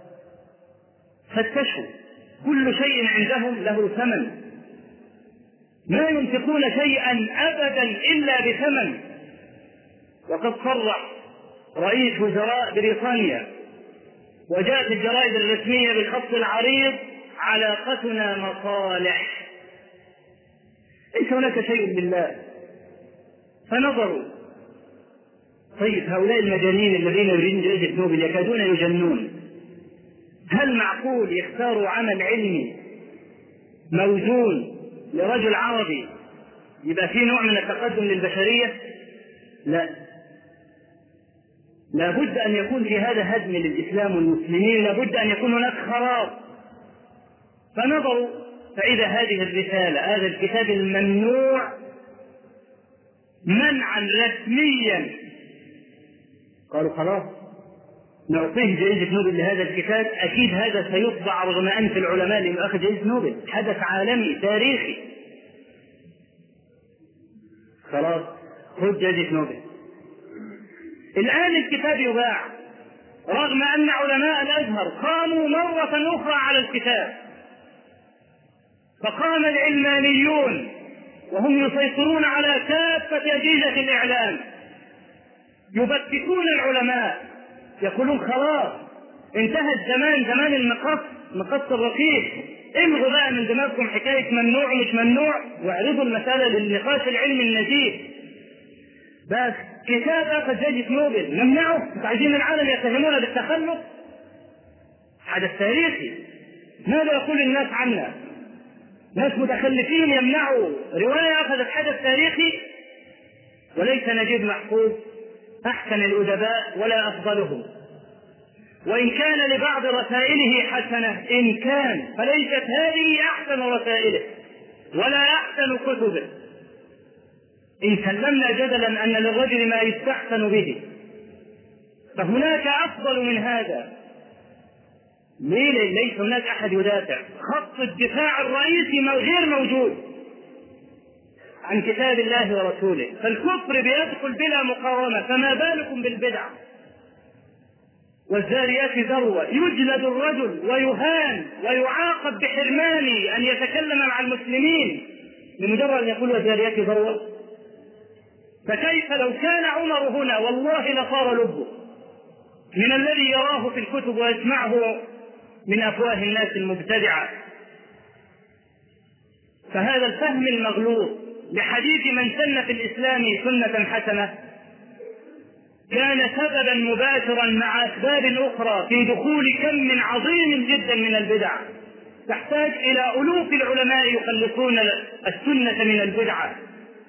فتشوا، كل شيء عندهم له ثمن، ما ينفقون شيئا أبدا إلا بثمن. وقد صرح رئيس وزراء بريطانيا وجاءت الجرائد الرسمية بالخط العريض: علاقتنا مصالح، ليس هناك شيء بالله. فنظروا، طيب هؤلاء المجانين الذين يريدون جائزة نوبل يكادون يجنون، هل معقول يختاروا عمل علمي موزون لرجل عربي يبقى فيه نوع من التقدم للبشرية؟ لا، لابد أن يكون في هذا هدم للإسلام والمسلمين، لابد أن يكون هناك خراب. فنظروا فإذا هذه الرسالة، هذا الكتاب الممنوع منعا رسميا، قالوا خلاص نعطيه جائزة نوبل لهذا الكتاب، أكيد هذا سيطبع رغم أنف العلماء لأنه أخذ جائزة نوبل، حدث عالمي تاريخي. خلاص خذ جائزة نوبل. الآن الكتاب يباع رغم أن علماء الأزهر قاموا مرة أخرى على الكتاب، فقام العلمانيون وهم يسيطرون على كافة أجهزة الإعلام يبكتون العلماء، يقولون خلاص انتهى الزمان، زمان المقص مقص الرقيق، الغوا بقى من دماغكم حكاية ممنوع ومش ممنوع، واعرضوا المسألة للنقاش العلمي النزيه. بس كتاب أخذ جائزة نوبل نمنعه؟ انتوا عايزين العالم يتهمون بالتخلف؟ حدث تاريخي، ماذا يقول الناس عنا؟ ناس متخلفين يمنعوا رواية أخذت حدث تاريخي. وليس نجيب محفوظ أحسن الأدباء ولا أفضلهم، وإن كان لبعض رسائله حسنة إن كان، فليست هذه أحسن رسائله ولا أحسن كتبه. إن سلمنا جدلا أن للرجل ما يستحسن به فهناك أفضل من هذا. ليه؟ ليس هناك أحد يدافع، خط الدفاع الرئيسي غير موجود عن كتاب الله ورسوله، فالكفر بيدخل بلا مقاومة، فما بالكم بالبدع. والذاريات ذروة، يجلد الرجل ويهان ويعاقب بحرمان أن يتكلم مع المسلمين بمجرد أن يقول والذاريات ذروة. فكيف لو كان عمر هنا والله لصار لبه من الذي يراه في الكتب ويسمعه من أفواه الناس المبتدعة. فهذا الفهم المغلوط لحديث من سن في الإسلام سنة حسنة كان سببا مباشرا مع أسباب أخرى في دخول كم عظيم جدا من البدع تحتاج إلى ألوف العلماء يخلصون السنة من البدعة.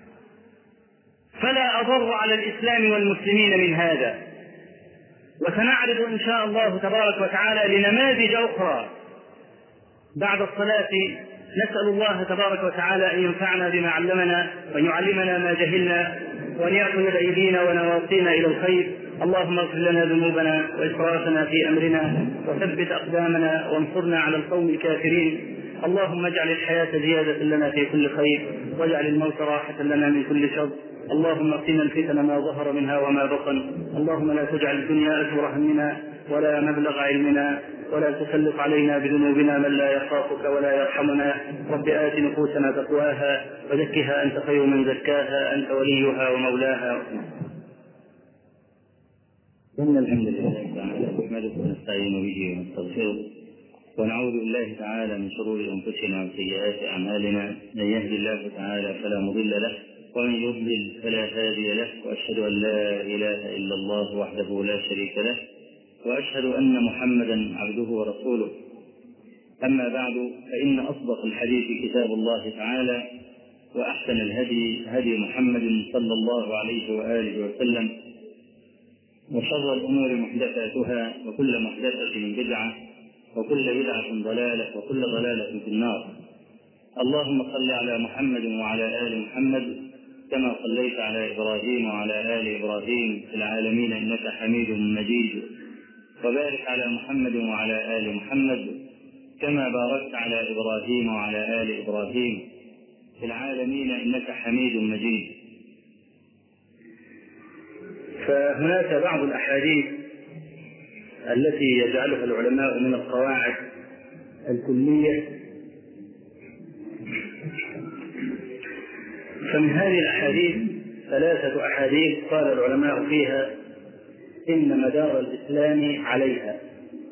فلا أضر على الإسلام والمسلمين من هذا. وسنعرض إن شاء الله تبارك وتعالى لنماذج أخرى بعد الصلاة. نسأل الله تبارك وتعالى أن ينفعنا بما علمنا وأن يعلمنا ما جهلنا وأن يأخذ بأيدينا ونواصينا إلى الخير. اللهم اغفر لنا ذنوبنا وإسرافنا في أمرنا وثبت أقدامنا وانصرنا على القوم الكافرين. اللهم اجعل الحياة زيادة لنا في كل خير واجعل الموت راحة لنا من كل شر. اللهم اقنا الفتن ما ظهر منها وما بطن. اللهم لا تجعل الدنيا أكبر همنا ولا مبلغ علمنا ولا تسلط علينا بذنوبنا من لا يخافك ولا يرحمنا. رب آت نفوسنا تقواها وزكها أنت خير من زكاها أنت وليها ومولاها. إن الحمد لله تعالى نحمده ونستعين به ونستغفره ونعوذ بالله تعالى من شرور أنفسنا وسيئات أعمالنا. من يهد الله تعالى فلا مضل له ومن يضلل فلا هادي له. وأشهد أن لا إله إلا الله وحده لا شريك له وأشهد أن محمدا عبده ورسوله. أما بعد، فإن أصدق الحديث كتاب الله تعالى وأحسن الهدي هدي محمد صلى الله عليه وآله وسلم وشر الأمور محدثاتها وكل محدثة بدعة وكل بدعة ضلالة وكل ضلالة في النار. اللهم صل على محمد وعلى آل محمد كما صليت على إبراهيم وعلى آل إبراهيم في العالمين إنك حميد مجيد، وبارك على محمد وعلى آل محمد كما باركت على إبراهيم وعلى آل إبراهيم في العالمين إنك حميد مجيد. فهناك بعض الأحاديث التي يجعلها العلماء من القواعد الكلية، فمن هذه الأحاديث ثلاثة أحاديث قال العلماء فيها إن مدار الإسلام عليها.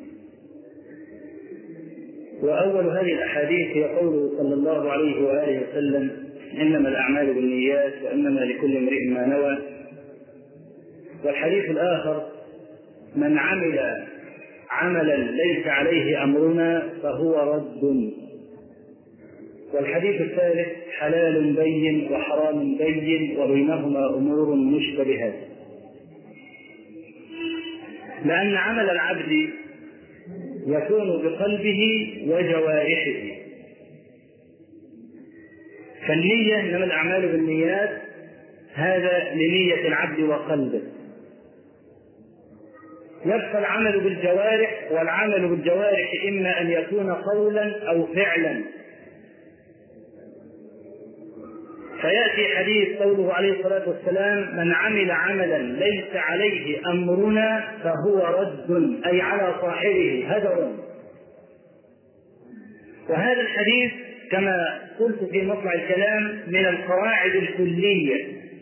وأول هذه الأحاديث هي قوله صلى الله عليه وآله وسلم إنما الأعمال بالنيات وإنما لكل امرئ ما نوى. والحديث الآخر من عمل عملا ليس عليه أمرنا فهو رد. والحديث الثالث حلال بين وحرام بين وبينهما أمور مشتبهات. لأن عمل العبد يكون بقلبه وجوارحه، فالنية إنما الأعمال بالنيات هذا لنية العبد وقلبه. يبقى العمل بالجوارح، والعمل بالجوارح إما أن يكون قولا أو فعلا. فيأتي حديث قوله عليه الصلاة والسلام من عمل عملا ليس عليه أمرنا فهو رد، أي على صاحبه هدر. وهذا الحديث كما قلت في مطلع الكلام من القواعد الكلية،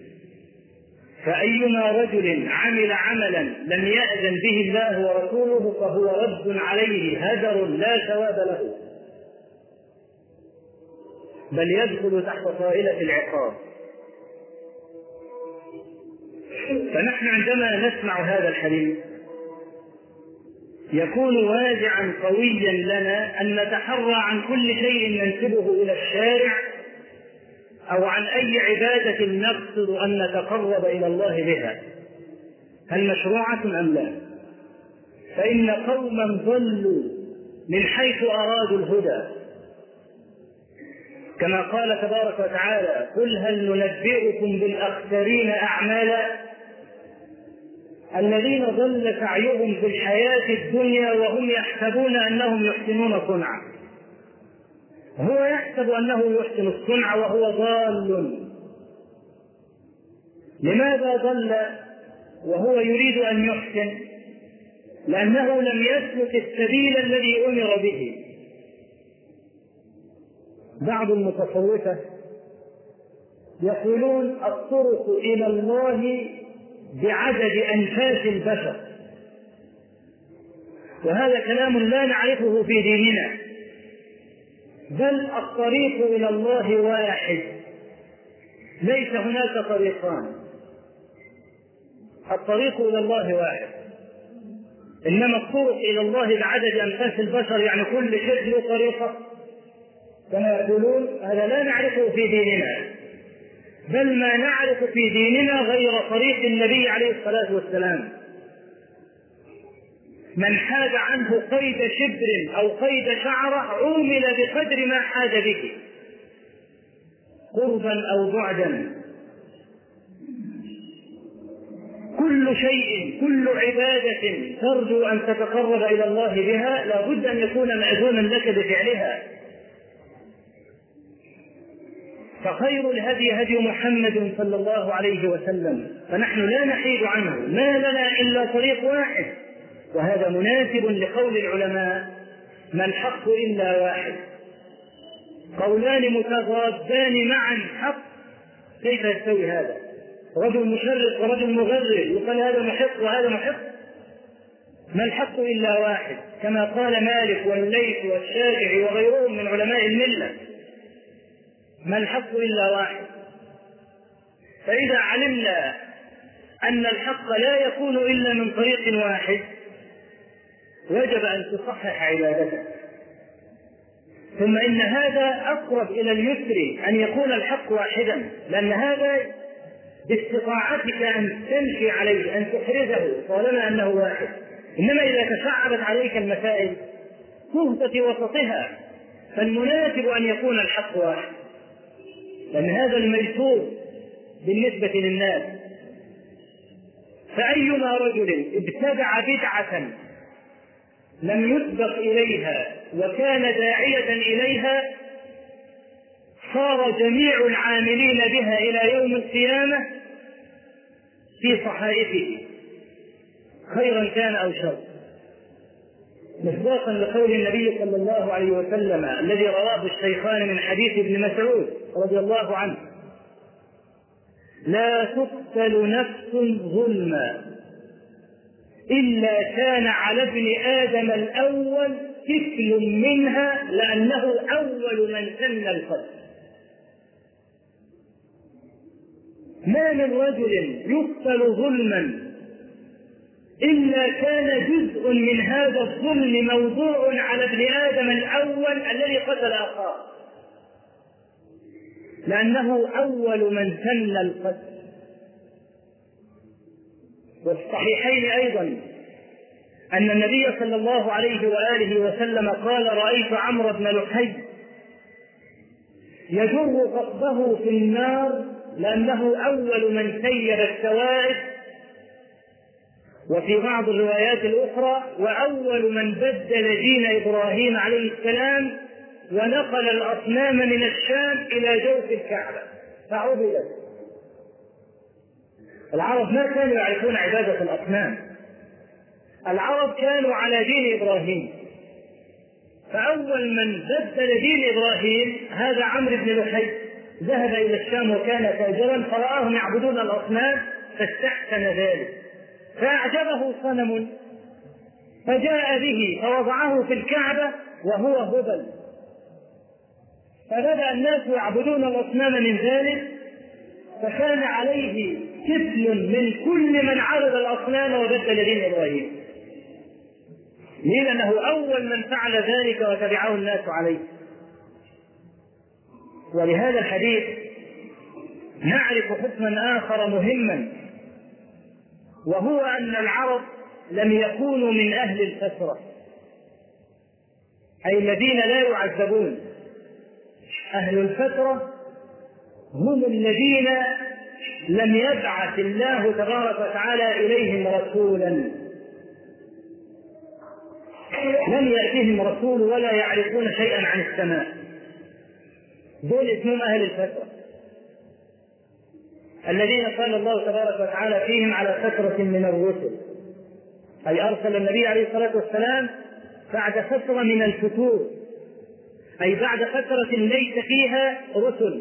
فأيما رجل عمل عملا لم يأذن به الله ورسوله فهو رد عليه هدر لا ثواب له، بل يدخل تحت طائلة العقاب. فنحن عندما نسمع هذا الحديث يكون وازعا قويا لنا أن نتحرى عن كل شيء ننسبه إلى الشارع أو عن أي عبادة نقصد أن نتقرب إلى الله بها، هل مشروعة أم لا؟ فإن قوما ضلوا من حيث أرادوا الهدى، كما قال تبارك وتعالى قل هل ننبئكم بالأخسرين أعمالا الذين ضل سعيهم في الحياة الدنيا وهم يحسبون أنهم يحسنون صنعا. هو يحسب أنه يحسن الصنع وهو ضال. لماذا ضل وهو يريد أن يحسن؟ لأنه لم يسلك السبيل الذي أمر به. بعض المتصوفة يقولون الطرق إلى الله بعدد أنفاس البشر، وهذا كلام لا نعرفه في ديننا، بل الطريق إلى الله واحد، ليس هناك طريقان، الطريق إلى الله واحد. إنما الطرق إلى الله بعدد أنفاس البشر، يعني كل شيء له طريقة كما يقولون، هذا لا نعرفه في ديننا. بل ما نعرف في ديننا غير طريق النبي عليه الصلاة والسلام. من حاد عنه قيد شبر أو قيد شعرة عومل بقدر ما حاد به قربا أو بعدا. كل شيء كل عبادة ترجو أن تتقرب إلى الله بها لا بد أن يكون مأذونا لك بفعلها. فخير الهدي هدي محمد صلى الله عليه وسلم، فنحن لا نحيد عنه، ما لنا إلا طريق واحد، وهذا مناسب لقول العلماء: ما الحق إلا واحد. قولان متضادان معا حق، كيف يستوي هذا؟ رجل مشرق ورجل مغرر، يقال هذا محق وهذا محق. ما الحق إلا واحد، كما قال مالك والليث والشافعي وغيرهم من علماء الملة. ما الحق إلا واحد. فإذا علمنا أن الحق لا يكون إلا من طريق واحد وجب أن تصحح عبادتك. ثم إن هذا أقرب إلى اليسر أن يكون الحق واحدا، لأن هذا باستطاعتك أن تمشي عليه أن تحرزه طالما أنه واحد. إنما إذا تشعبت عليك المسائل تهت في وسطها، فالمناسب أن يكون الحق واحد، لأن هذا الميسور بالنسبة للناس. فأيما رجل ابتدع بدعة لم يسبق إليها وكان داعية إليها صار جميع العاملين بها إلى يوم القيامة في صحائفه خيرا كان أو شر، مصداقا لقول النبي صلى الله عليه وسلم الذي رواه الشيخان من حديث ابن مسعود رضي الله عنه: لا تقتل نفس ظلما إلا كان على ابن آدم الأول كفل منها لأنه أول من سن القتل. ما من رجل يقتل ظلما إلا كان جزء من هذا الظلم موضوع على ابن آدم الأول الذي قتل أخاه، لأنه أول من سن القتل. والصحيحين أيضا أن النبي صلى الله عليه وآله وسلم قال: رأيت عمرو بن لحي يجر قصبه في النار لأنه أول من سير السوائد، وفي بعض الروايات الأخرى: وأول من بدل دين إبراهيم عليه السلام ونقل الأصنام من الشام إلى جوف الكعبة فعبدت. العرب ما كانوا يعرفون عبادة الأصنام، العرب كانوا على دين إبراهيم، فأول من بدل دين إبراهيم هذا عمرو بن لحي، ذهب إلى الشام وكان تاجرا فرآهم يعبدون الأصنام فاستحسن ذلك، فأعجبه صنم فجاء به فوضعه في الكعبة وهو هبل، فبدأ الناس يعبدون الأصنام من ذلك، فكان عليه كفل من كل من عبد الأصنام وبدل دين إبراهيم. ليه؟ لأنه أول من فعل ذلك وتبعه الناس عليه. ولهذا الحديث نعرف حكما آخر مهما، وهو أن العرب لم يكونوا من أهل الفترة، أي الذين لا يعذبون. أهل الفترة هم الذين لم يبعث الله تبارك وتعالى إليهم رسولا، لم يأتيهم رسول ولا يعرفون شيئا عن السماء، دول اسمهم أهل الفترة، الذين قال الله تبارك وتعالى فيهم على فترة من الرسل، أي أرسل النبي عليه الصلاة والسلام بعد فترة من الفتور، أي بعد فترة ليس فيها رسل.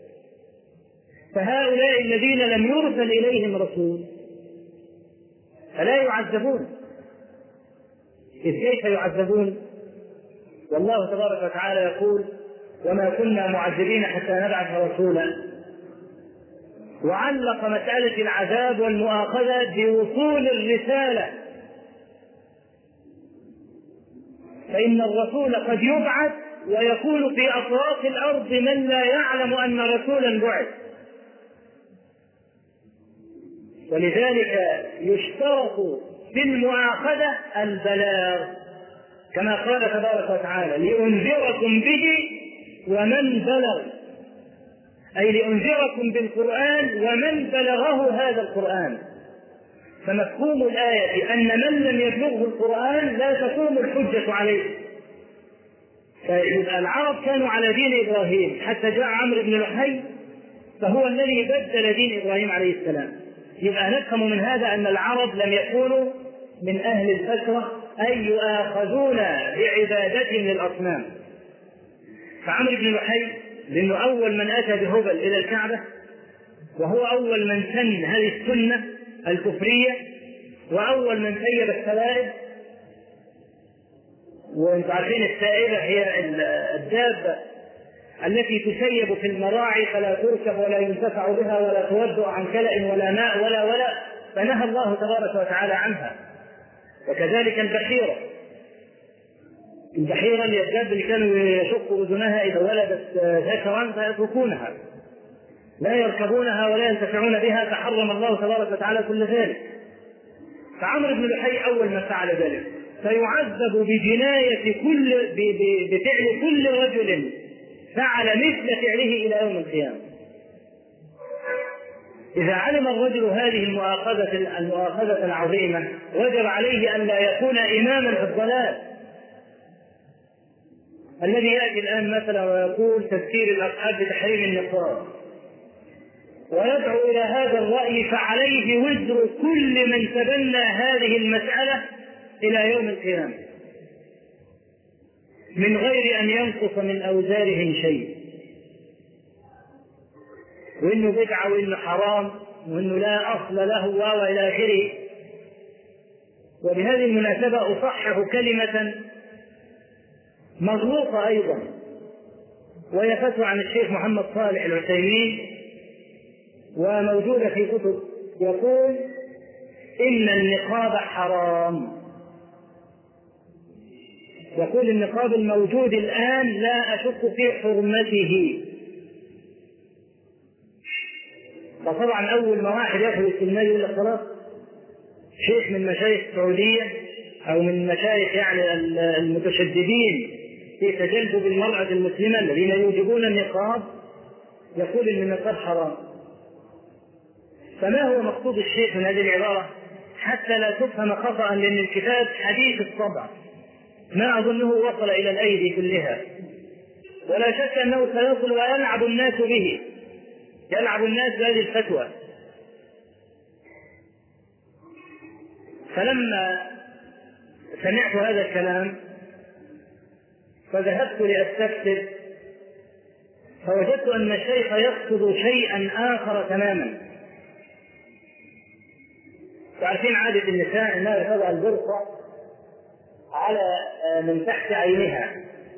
فهؤلاء الذين لم يرسل إليهم رسول فلا يعذبون. إذ كيف يعذبون؟ والله تبارك وتعالى يقول: وما كنا معذبين حتى نبعث رسولا. وعلق مسألة العذاب والمؤاخذة بوصول الرسالة، فإن الرسول قد يبعث ويكون في أطراف الأرض من لا يعلم أن رسولا بعث، ولذلك يشترط في المؤاخذة البلاغ، كما قال تبارك وتعالى: لأنذركم به ومن بلغ، أي لأنذركم بالقرآن ومن بلغه هذا القرآن. فمفهوم الآية أن من لم يبلغه القرآن لا تقوم الحجة عليه. فيبقى العرب كانوا على دين إبراهيم حتى جاء عمرو بن لحي فهو الذي بدل دين إبراهيم عليه السلام. يبقى نفهم من هذا أن العرب لم يكونوا من أهل الفترة أي يؤاخذون بعبادتهم للأصنام. فعمرو بن لحي لأنه أول من أتى بهبل إلى الكعبة، وهو أول من سن هذه السنة الكفرية، وأول من سيب السوائب. وانتم عارفين السائبة هي الدابة التي تسيب في المراعي فلا تركب ولا ينتفع بها ولا تودع عن كلأ ولا ماء ولا ولا فنهى الله تبارك وتعالى عنها. وكذلك البحيرة، البحيرة اللي الدابة اللي كانوا يشقوا أذنها إذا ولدت ذكرا فيتركونها، لا يركبونها ولا ينتفعون بها، فحرم الله تبارك وتعالى كل ذلك. فعمرو بن لحي أول من فعل ذلك فيعذب بجناية كل بفعل كل رجل فعل مثل فعله إلى يوم القيامة. إذا علم الرجل هذه المؤاخذة المؤاخذة العظيمة وجب عليه أن لا يكون إماما في الضلال. الذي يأتي الآن مثلا ويقول تذكير الأصحاب بتحريم النقاب ويدعو إلى هذا الرأي فعليه وزر كل من تبنى هذه المسألة إلى يوم القيامة من غير أن ينقص من أوزارهم شيء، وإنه بدعة وإنه حرام وإنه لا أصل له وإلى آخره. وبهذه المناسبة أصحح كلمة مغلوطة أيضا، وهي فتوى عن الشيخ محمد صالح العثيمين وموجودة في كتب، يقول إن النقاب حرام. يقول النقاب الموجود الآن لا أشك في حرمته. فطبعا أول ما واحد يأخذ السلمان يقول لك خلاص شيخ من مشايخ السعودية أو من مشايخ يعني المتشددين في تجلب المرأة المسلمة الذين يوجبون النقاب يقول إن النقاب حرام. فما هو مقصود الشيخ من هذه العبارة حتى لا تفهم خطأ؟ لأن الكتاب حديث الطبع ما أظنه وصل إلى الأيدي كلها، ولا شك أنه سيصل ويلعب الناس به، يلعب الناس بهذه الفتوى. فلما سمعت هذا الكلام فذهبت لأستفسر فوجدت أن الشيخ يقصد شيئا آخر تماما. تعرفين عادة النساء أنها تضع البرقع على من تحت عينها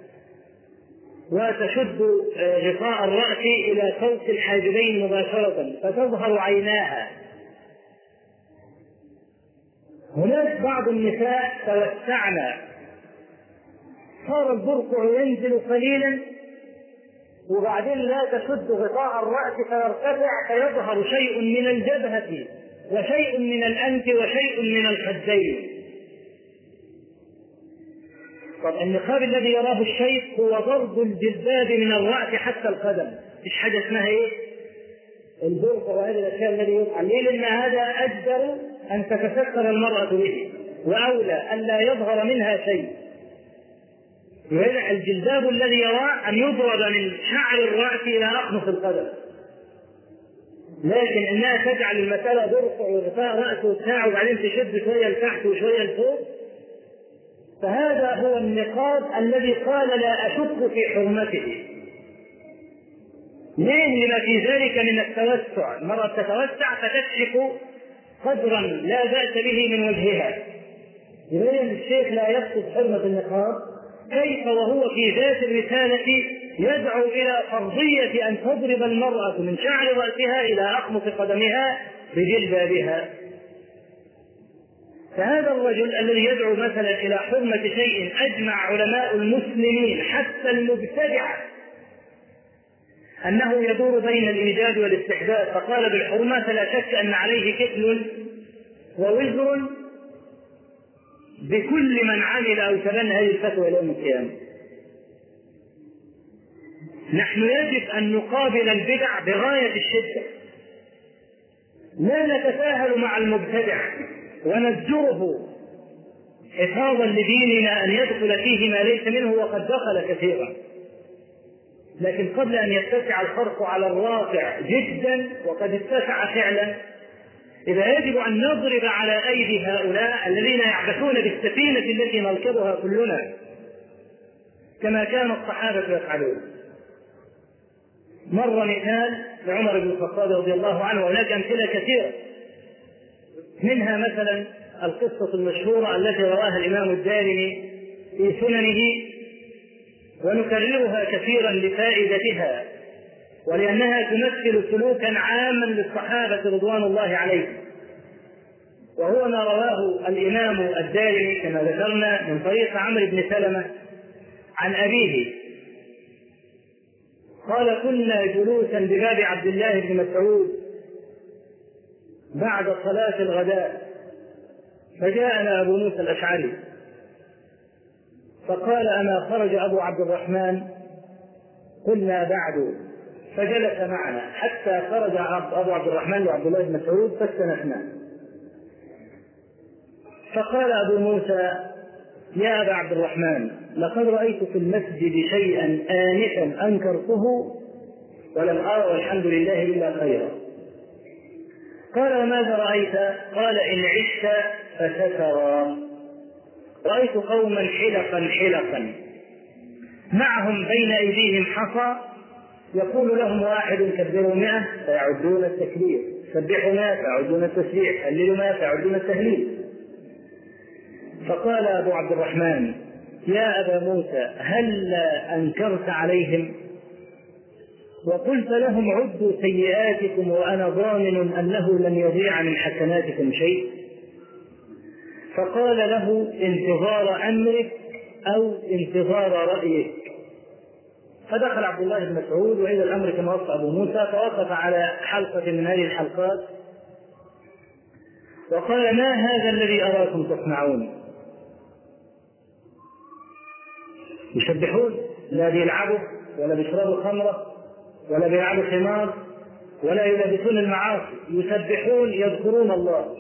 وتشد غطاء الرأس إلى فوق الحاجبين مباشرة فتظهر عيناها. هناك بعض النساء توسعن، صار البرقع ينزل قليلا وبعدين لا تشد غطاء الرأس فيرتفع فيظهر شيء من الجبهة وشيء من الأنف وشيء من الخدين. طب النقاب الذي يراه الشيخ هو ضرب الجلباب من الرأس حتى القدم، مش حاجة اسمها ايه البرقع وهذه الأشياء الذي يفعل. ليه؟ لأن هذا أجدر أن تتستر المرأة به وأولى أن لا يظهر منها شيء. الجلباب الذي يراه أن يضرب من شعر الرأس إلى أخمص القدم، لكن إنها تجعل المسألة برقع وغطاء رأس وبتاع وبعدين تشد شوية لتحت وشوية لفوق. فهذا هو النقاب الذي قال لا أشك في حرمته. ليه؟ لما في ذلك من التوسع، المرأة تتوسع فتكشف قدرا لا بأس به من وجهها. يبين الشيخ لا يقصد حرمة النقاب، كيف وهو في ذات الرسالة يدعو إلى فرضية أن تضرب المرأة من شعر رأسها إلى أخمص قدمها بجلبابها. فهذا الرجل الذي يدعو مثلا إلى حرمة شيء أجمع علماء المسلمين حتى المبتدعة أنه يدور بين الإيجاد والاستحباب، فقال بالحرمة فلا شك أن عليه كفل ووزر بكل من عمل أو تبنى هذه الفتوى إلى يوم القيامة. نحن يجب أن نقابل البدع بغاية الشدة، لا نتساهل مع المبتدع ونزجره حفاظا لديننا أن يدخل فيه ما ليس منه وقد دخل كثيرا، لكن قبل أن يتسع الخرق على الرافع جدا وقد اتسع فعلا، إذا يجب أن نضرب على أيدي هؤلاء الذين يعبثون بالسفينة التي نركبها كلنا كما كان الصحابة يفعلون. مر مثال لعمر بن الخطاب رضي الله عنه، وهناك أمثلة كثيرة، منها مثلا القصة المشهورة التي رواها الإمام الدارمي في سننه، ونكررها كثيرا لفائدتها ولأنها تمثل سلوكا عاما للصحابة رضوان الله عليهم. وهو ما رواه الإمام الدارمي كما ذكرنا من طريق عمرو بن سلمة عن أبيه قال: كنا جلوسا بباب عبد الله بن مسعود بعد صلاة الغداء، فجاءنا أبو موسى الأشعري فقال: أما خرج أبو عبد الرحمن؟ قلنا: بعد. فجلس معنا حتى خرج أبو عبد الرحمن وعبد الله بن مسعود فاستنفنا. فقال أبو موسى: يا أبا عبد الرحمن، لقد رأيت في المسجد شيئا آنفا أنكرته ولم أرى والحمد لله إلا خيرا. قال: وماذا رأيت؟ قال: إن عشت فسترى. رأيت قوما حلقا حلقا معهم بين أيديهم حصى، يقول لهم واحد: كبروا مئة فيعدون التكبير، سبحوا مئة فيعدون التسبيح، هللوا مئة فيعدون التهليل. فقال أبو عبد الرحمن: يا أبا موسى، هل أنكرت عليهم وقلت لهم عدوا سيئاتكم وأنا ضامن أنه لن يضيع من حسناتكم شيء؟ فقال له: انتظار أمرك أو انتظار رأيك. فدخل عبد الله بن مسعود وإذا الأمر كما وصف أبو موسى، فوقف على حلقة من هذه الحلقات وقال: ما هذا الذي أراكم تصنعون؟ يسبحون، لا بيلعبوا ولا بيشربوا خمرة ولا بيلعبوا خمار ولا يلبسون المعاصي، يسبحون يذكرون الله.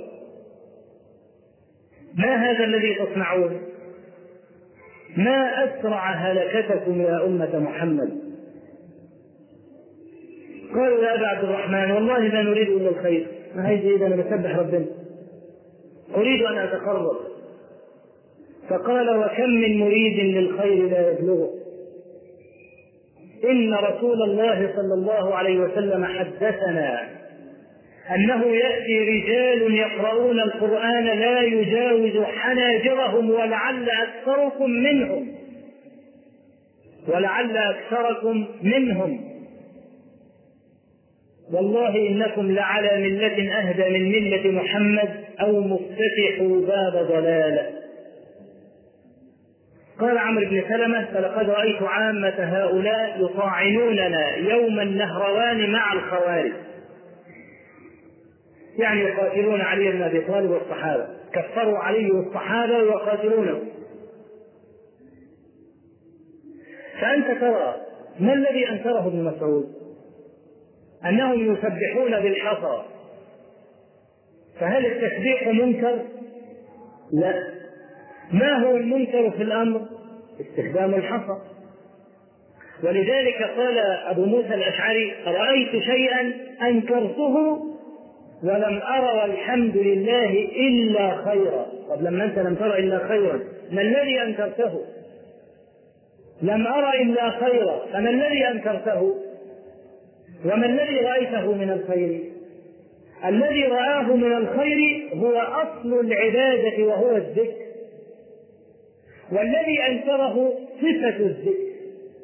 ما هذا الذي تصنعون؟ ما أسرع هلكتكم يا أمة محمد. قالوا: يا أبا عبد الرحمن، والله لا نريد إلا الخير، ما هي جيدة، أنا بسبح ربنا، أريد أن أتقرب. فقال: وكم من مريد للخير لا يبلغه. إن رسول الله صلى الله عليه وسلم حدثنا أنه يأتي رجال يقرؤون القرآن لا يجاوز حناجرهم ولعل أكثركم منهم ولعل أكثركم منهم والله إنكم لعلى ملة أهدى من ملة محمد أو مفتتحوا باب ضلالة. قال عمرو بن سلمة: فلقد رأيت عامة هؤلاء يطاعنوننا يوم النهروان مع الخوارج، يعني يقاتلون علي بن أبي طالب والصحابة، كفروا علي والصحابة ويقاتلونه. فأنت ترى ما الذي أنكره ابن مسعود؟ أنهم يسبحون بالحصى، فهل التسبيح منكر؟ لا. ما هو المنكر في الأمر؟ استخدام الحصى. ولذلك قال أبو موسى الأشعري: رأيت شيئا أنكرته ولم أرى والحمد لله إلا خيرا. طب لما أنت لم ترى إلا خيرا، ما الذي أنكرته؟ لم أرى إلا خيرا، فما الذي أنكرته؟ وما الذي رأيته من الخير؟ الذي رآه من الخير هو أصل العبادة وهو الذكر، والذي أنكره صفة الذكر.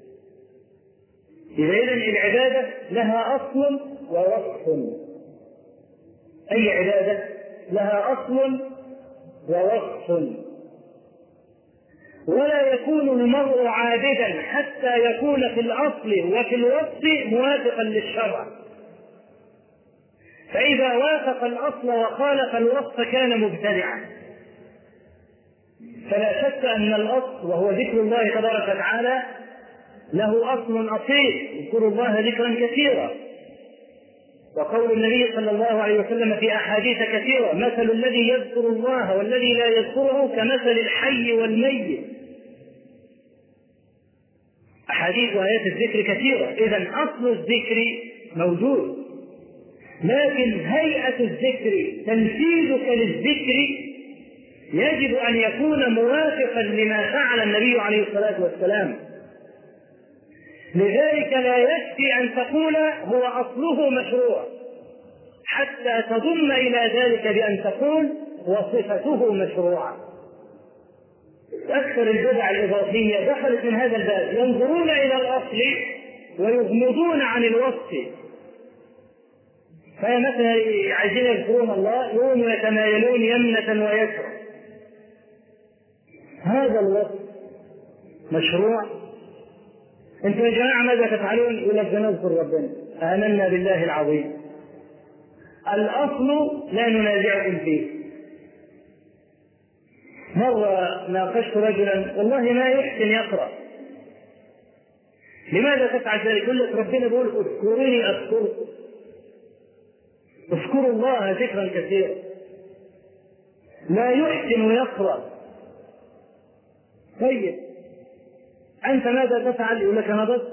إذن العبادة لها أصل ووصف. أي عبادة لها أصل ووصف، ولا يكون المرء عابدا حتى يكون في الأصل وفي الوصف موافقا للشرع، فإذا وافق الأصل وخالف الوصف كان مبتدعا. فلا شك أن الأصل وهو ذكر الله تبارك وتعالى له أصل أصيل، اذكروا الله ذكرا كثيرا، وقول النبي صلى الله عليه وسلم في أحاديث كثيرة: مثل الذي يذكر الله والذي لا يذكره كمثل الحي والميت. أحاديث وآيات الذكر كثيرة، إذن أصل الذكر موجود، لكن هيئة الذكر، تنفيذك للذكر يجب أن يكون موافقا لما فعل النبي عليه الصلاة والسلام. لذلك لا يكفي أن تقول هو أصله مشروع، حتى تضم إلى ذلك بأن تقول وصفته مشروعة. أكثر البدع الإضافية دخلت من هذا الباب، ينظرون إلى الأصل ويغمضون عن الوصف. فمثلا عايزين يذكرون الله يوم يتمايلون يمنة ويسرا، هذا الوصف مشروع. انتم يا جماعة ماذا تفعلون؟ يقول لك نذكر ربنا، آمنا بالله العظيم. الأصل لا ننازعكم فيه. مرة ناقشت رجلا والله ما يحسن يقرأ، لماذا تفعل ذلك؟ يقول لك ربنا يقول اذكروني أذكركم، اذكروا الله ذكرا كثيرا. لا يحسن يقرأ. طيب أنت ماذا تفعل؟ يقول لك نظرت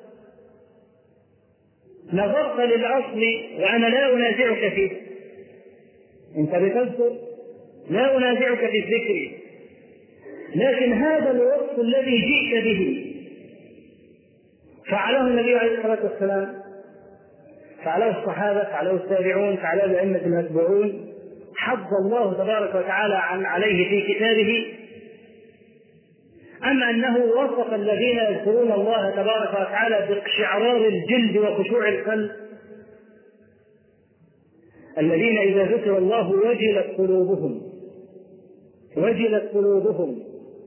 نظرت للأصل وأنا لا أنازعك فيه. أنت بتذكر، لا أنازعك في الذكر، لكن هذا الوصف الذي جئت به فعله النبي عليه الصلاة والسلام، فعله الصحابة، فعله التابعون، فعله الأئمة المتبوعون، حض الله تبارك وتعالى عن عليه في كتابه. أما أنه وصف الذين يذكرون الله تبارك وتعالى باقشعرار الجلد وخشوع القلب، الذين إذا ذكر الله وجلت قلوبهم وجلت قلوبهم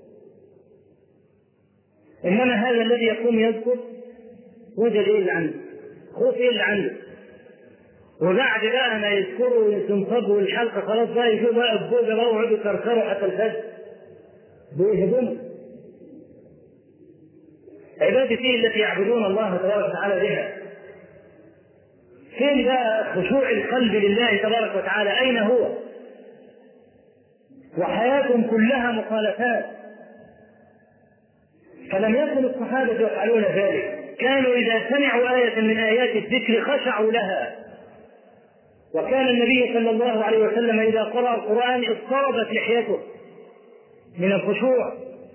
إنما هذا الذي يقوم يذكر وجل إيه اللي عنده، خوف إيه اللي عنده، وبعد بقى ما يذكروا وينصبوا الحلقة خلاص بقى يجوا بقى الزوجة بقى ويقعدوا يكركروا حتى الفجر بيهدموا. عبادتي التي يعبدون الله تبارك وتعالى بها، فين بقى خشوع القلب لله تبارك وتعالى؟ أين هو؟ وحياتهم كلها مخالفات. فلم يكن الصحابة يفعلون ذلك، كانوا إذا سمعوا آية من آيات الذكر خشعوا لها. وكان النبي صلى الله عليه وسلم إذا قرأ القرآن اضطربت لحيته من الخشوع.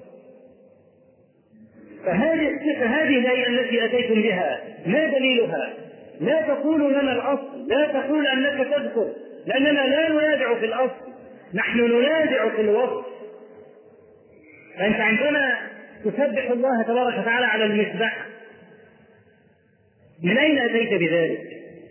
فهذه الصفة، هذه الآية التي أتيتم بها ما دليلها؟ لا تقول لنا الأصل، لا تقول أنك تذكر، لأننا لا ننازع في الأصل، نحن ننازع في الوصف. فأنت عندما تسبح الله تبارك وتعالى على المسبح، من أين أتيت بذلك؟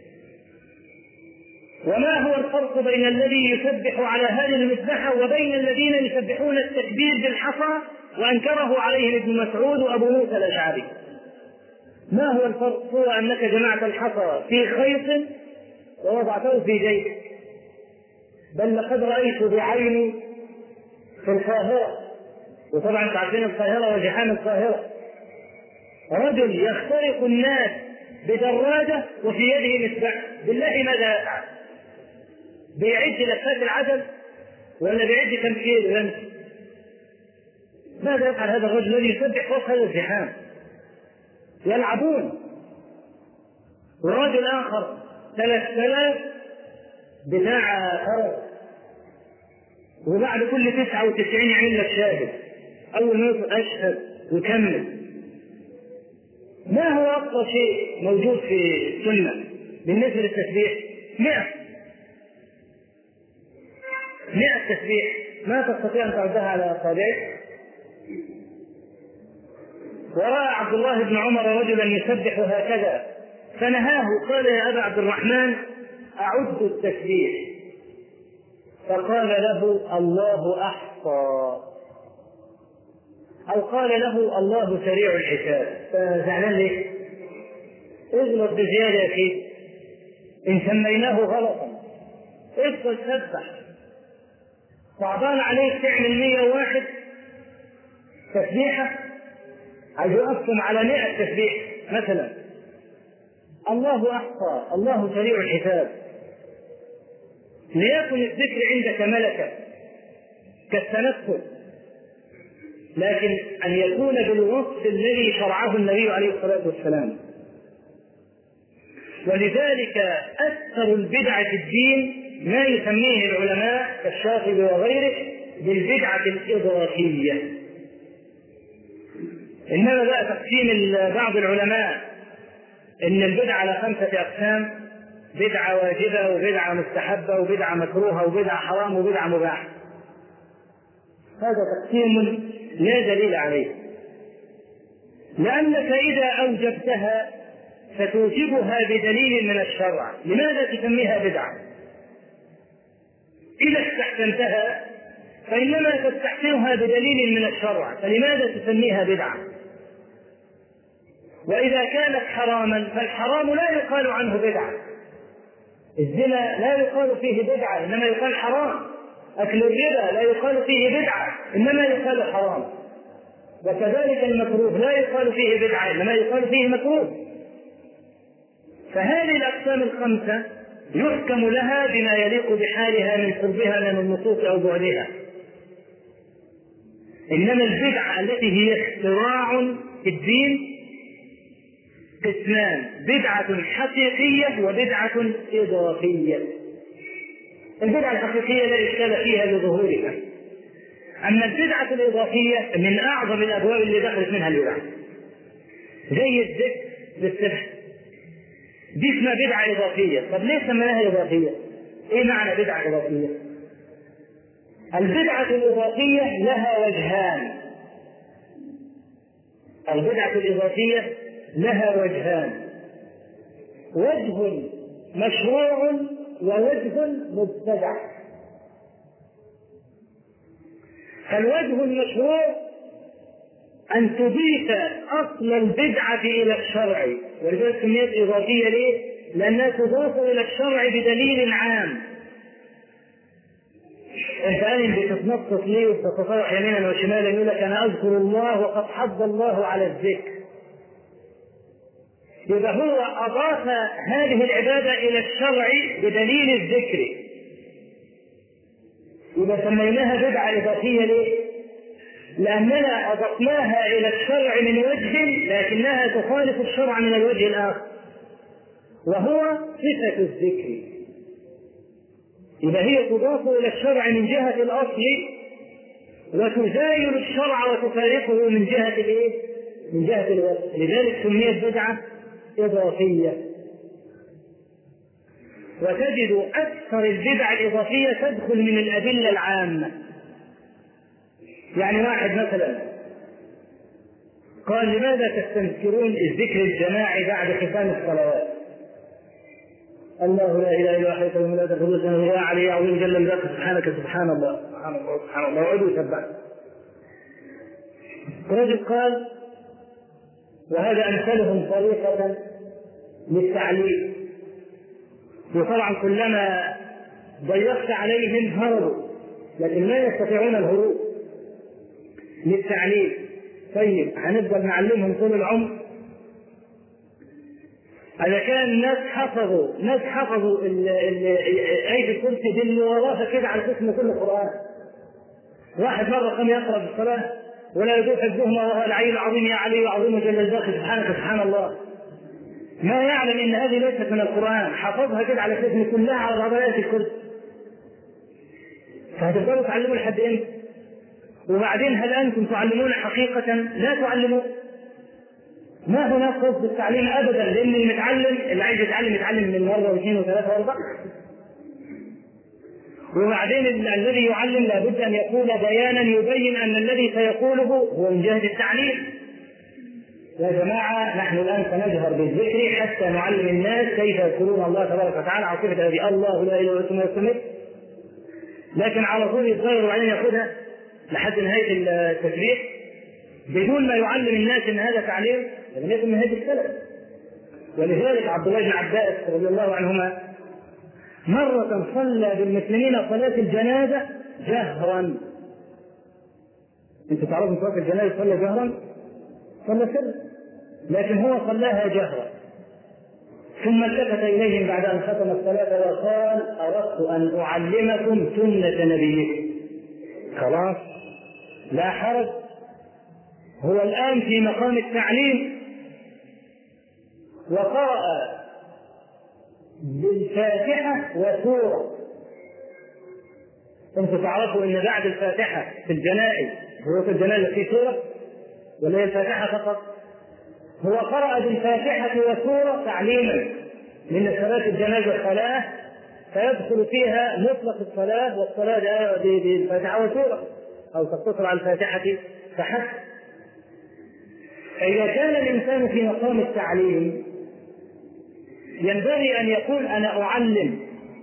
وما هو الفرق بين الذي يسبح على هذه المسبحة وبين الذين يسبحون التكبير بالحصى وأنكره عليهم ابن مسعود وأبو موسى الأشعري؟ ما هو الفرق؟ هو أنك جمعت الحصى في خيط ووضعته في جيبك. بل لقد رأيت بعيني في القاهرة، وطبعا تعرفين القاهرة وجحام القاهرة، رجل يخترق الناس بدراجة وفي يده مسبح. بالله ماذا يفعل؟ بيعد لفات العدل ولا بيعد كم كيلو يمشي؟ ماذا يفعل هذا الرجل الذي يسبح فوق هذا الزحام؟ يلعبون. ورجل آخر ثلاث آلاف بتاع فرس، وبعد كل تسعة وتسعين يعمل لك شاهد، أول ما يقول أشهد ويكمل. ما هو أقصى شيء موجود في السنة بالنسبة للتسبيح؟ مئة مئة تسبيح، ما تستطيع أن تعدها على أصابعك. ورأى عبد الله بن عمر رجلا يسبح هكذا فنهاه، قال يا أبا عبد الرحمن أعد التسبيح، فقال له الله أحصى. أو قال له الله سريع الحساب، فزعلان ليه؟ اغلط بزيادة يا أخي، إن سميناه غلطا افضل تسبح. صعبان عليك تعمل مية وواحد تسبيحة، عايز يقسم على مئة تسبيح مثلا. الله أحصى، الله سريع الحساب. ليكن الذكر عندك ملكة كالتنفس، لكن أن يكون بالوصف الذي شرعه النبي عليه الصلاة والسلام. ولذلك أكثر البدع في الدين ما يسميه العلماء كالشاطبي وغيره بالبدعة الإضافية. إنما بقى تقسيم بعض العلماء إن البدعة على خمسة أقسام: بدعة واجبة، وبدعة مستحبة، وبدعة مكروهة، وبدعة حرام، وبدعة مباح. هذا تقسيم لا دليل عليه، لأنك إذا أوجبتها فتوجبها بدليل من الشرع. لماذا تسميها بدعة؟ إذا استحسنتها فإنما تستحسنها بدليل من الشرع، فلماذا تسميها بدعة؟ وإذا كانت حراما فالحرام لا يقال عنه بدعة. الزنا لا يقال فيه بدعة إنما يقال حرام. أكل الربا لا يقال فيه بدعة إنما يقال حرام. وكذلك المكروه لا يقال فيه بدعة إنما يقال فيه مكروه. فهذه الأقسام الخمسة يحكم لها بما يليق بحالها من قربها من النصوص أو بعدها. إنما البدعة التي هي اختراع في الدين قسمان: بدعة حقيقية وبدعة إضافية. البدعة الحقيقية لا إشكال فيها لظهورها، أما البدعة الإضافية من أعظم الأبواب اللي دخلت منها البدع، زي الذكر بالسبح، دي اسمها بدعة إضافية. طب ليه سميناها إضافية؟ إيه معنى بدعة إضافية؟ البدعة الإضافية لها وجهان. البدعة الإضافية لها وجهان: وجه مشروع ووجه مبتدع. فالوجه المشروع أن تضيف أصل البدعة إلى الشرع، ولذلك سميت إضافية. ليه؟ لأنها تضاف إلى الشرع بدليل عام. أنت الآن بتتنطط ليه وتتطوع يمينا وشمالا يقول لك أنا أذكر الله وقد حض الله على الذكر، يبقى هو أضاف هذه العبادة إلى الشرع بدليل الذكر، يبقى سميناها بدعة إضافية. ليه؟ لأننا أضفناها إلى الشرع من وجه لكنها تخالف الشرع من الوجه الآخر، وهو صفة الذكر. يبقى هي تضاف إلى الشرع من جهة الأصل وتزايل الشرع وتفارقه من جهة الإيه؟ من جهة الوصف. لذلك سميت بدعة إضافية. وتجد أكثر البدع الإضافية تدخل من الأدلة العامة. يعني واحد مثلا قال: لماذا تستنكرون الذكر الجماعي بعد ختام الصلوات؟ الله لا اله الا هو حي لا تاخذه سنه ولا عليه يا عظيم جل ذاك سبحانك سبحان الله سبحان الله سبحان الله وعدوا يسبح. رجل قال، وهذا امثلهم طريقه للتعليم، وطبعا كلما ضيقت عليهم هربوا لكن لا يستطيعون الهروب للتعليم. طيب هنفضل نعلمهم طول العمر؟ إذا كان الناس حفظوا ناس حفظوا آية الكرسي دي اللي وراها كده على اسم كل القرآن. واحد مرة قام يقرأ بالصلاة ولا يدوح حفظهما وهو العلي العظيم يا علي وعظيم جل الباقي سبحانك سبحان الله، ما يعلم ان هذه ليست من القرآن، حفظها كده على اسم كلها على بعض آية الكرسي. فهتفضلوا تعلموا لحد امتى؟ وبعدين هل انتم تعلمون حقيقة؟ لا تعلمون. ما هناك قصد التعليم ابدا، لان المتعلم اللي عايز يتعلم يتعلم من مره واثنين وثلاثه واربعه. وبعدين الذي يعلم لابد ان يقول بيانا يبين ان الذي سيقوله هو من جهه التعليم. يا جماعه نحن الان سنجهر بالذكر حتى نعلم الناس كيف يذكرون الله تبارك وتعالى على صفه هذه الله لا اله الا هو يسمى، لكن على طول يتغير وبعدين ياخذها لحد نهايه التسبيح بدون ما يعلم الناس ان هذا تعليم لم يكن من هذه السلف. ولذلك عبد الله بن عباس رضي الله عنهما مرة صلى بالمسلمين صلاة الجنازة جهرا. انتم تعرفون صلاة الجنازة صلى جهرا؟ صلى سر، لكن هو صلاها جهرا. ثم التفت إليهم بعد أن ختم الصلاة وقال: أردت أن أعلمكم سنة نبيكم. خلاص لا حرج، هو الآن في مقام التعليم، وقرأ بالفاتحة وسورة. انتم تعرفوا ان بعد الفاتحة في الجنائز، هو في الجنائز في سورة ولا هي الفاتحة فقط؟ هو قرأ بالفاتحة وسورة تعليما، من صلاة الجنازة صلاة فيدخل فيها مطلق الصلاة، والصلاة بالفاتحة وسورة أو تقتصر على الفاتحة فحسب. فإذا كان الإنسان في مقام التعليم ينبغي أن يقول: أنا أعلم،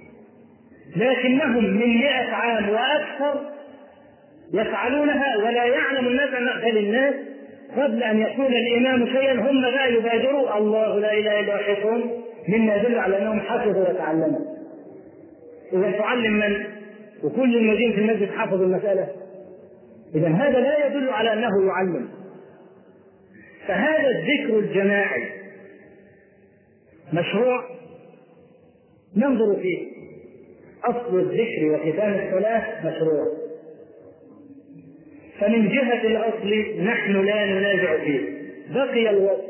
لكنهم من مئة عام وأكثر يفعلونها ولا يعلم الناس أن نقبل الناس قبل أن يقول الإمام شيئا هم لا يبادروا الله لا إله إلا حفظهم، مما يدل على أنهم حفظوا وتعلموا. إذا تعلم من؟ وكل المدين في المسجد حفظ المسألة، إذا هذا لا يدل على أنه يعلم. فهذا الذكر الجماعي مشروع ننظر فيه. أصل الذكر وختام الصلاة مشروع، فمن جهة الأصل نحن لا ننازع فيه. بقي الوصف،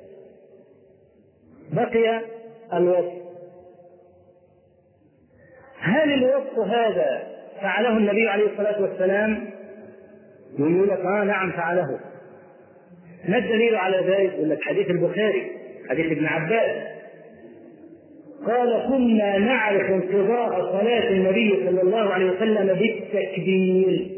بقي الوصف هل الوصف هذا فعله النبي عليه الصلاة والسلام؟ يقول لك آه نعم فعله. ما الدليل على ذلك؟ يقول لك حديث البخاري، حديث ابن عباس قال: كنا نعرف انقضاء صلاة النبي صلى الله عليه وسلم بالتكبير.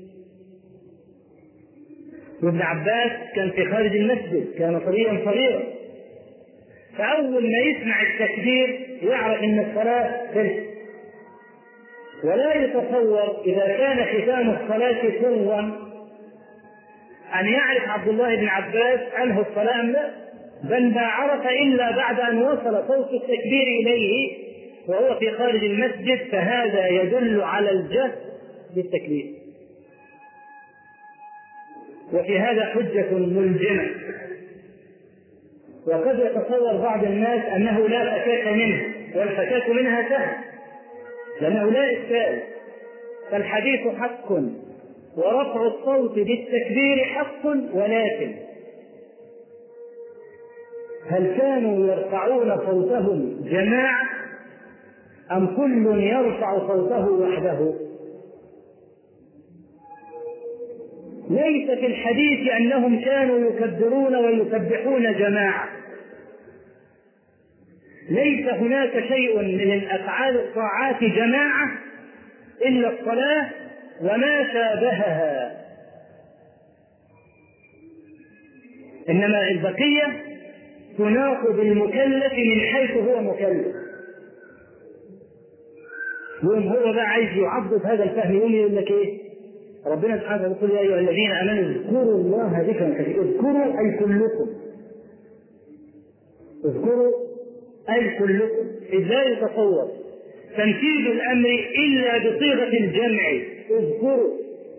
وابن عباس كان في خارج المسجد، كان صبيا صغيرا، فأول ما يسمع التكبير يعرف أن الصلاة خلصت. ولا يتصور إذا كان ختام الصلاة سرا أن يعرف عبد الله بن عباس أنه الصلاة أم لا، بل ما عرف إلا بعد أن وصل صوت التكبير إليه وهو في خارج المسجد، فهذا يدل على الجهل بالتكبير. وفي هذا حجة ملزمة. وقد يتصور بعض الناس أنه لا فكاك منه، والفكاك منها سهل لأنه لا إشكال، فالحديث حق ورفع الصوت بالتكبير حق، ولكن هل كانوا يرفعون صوتهم جماعة أم كل يرفع صوته وحده؟ ليس في الحديث أنهم كانوا يكبرون ويسبحون جماعة، ليس هناك شيء من الأفعال الطاعات جماعة إلا الصلاة وما شابهها، إنما البقية تناقض المكلف من حيث هو مكلف. يوم هو بقى عايز يعضد هذا الفهم يقول يقول لك ايه؟ ربنا سبحانه وتعالى يقول: يا ايها الذين امنوا اذكروا الله ذكرا كثيرا. اذكروا اي كلكم، اذكروا اي كلكم، اذ لا يتصور تنفيذ الامر الا بصيغه الجمع. اذكروا.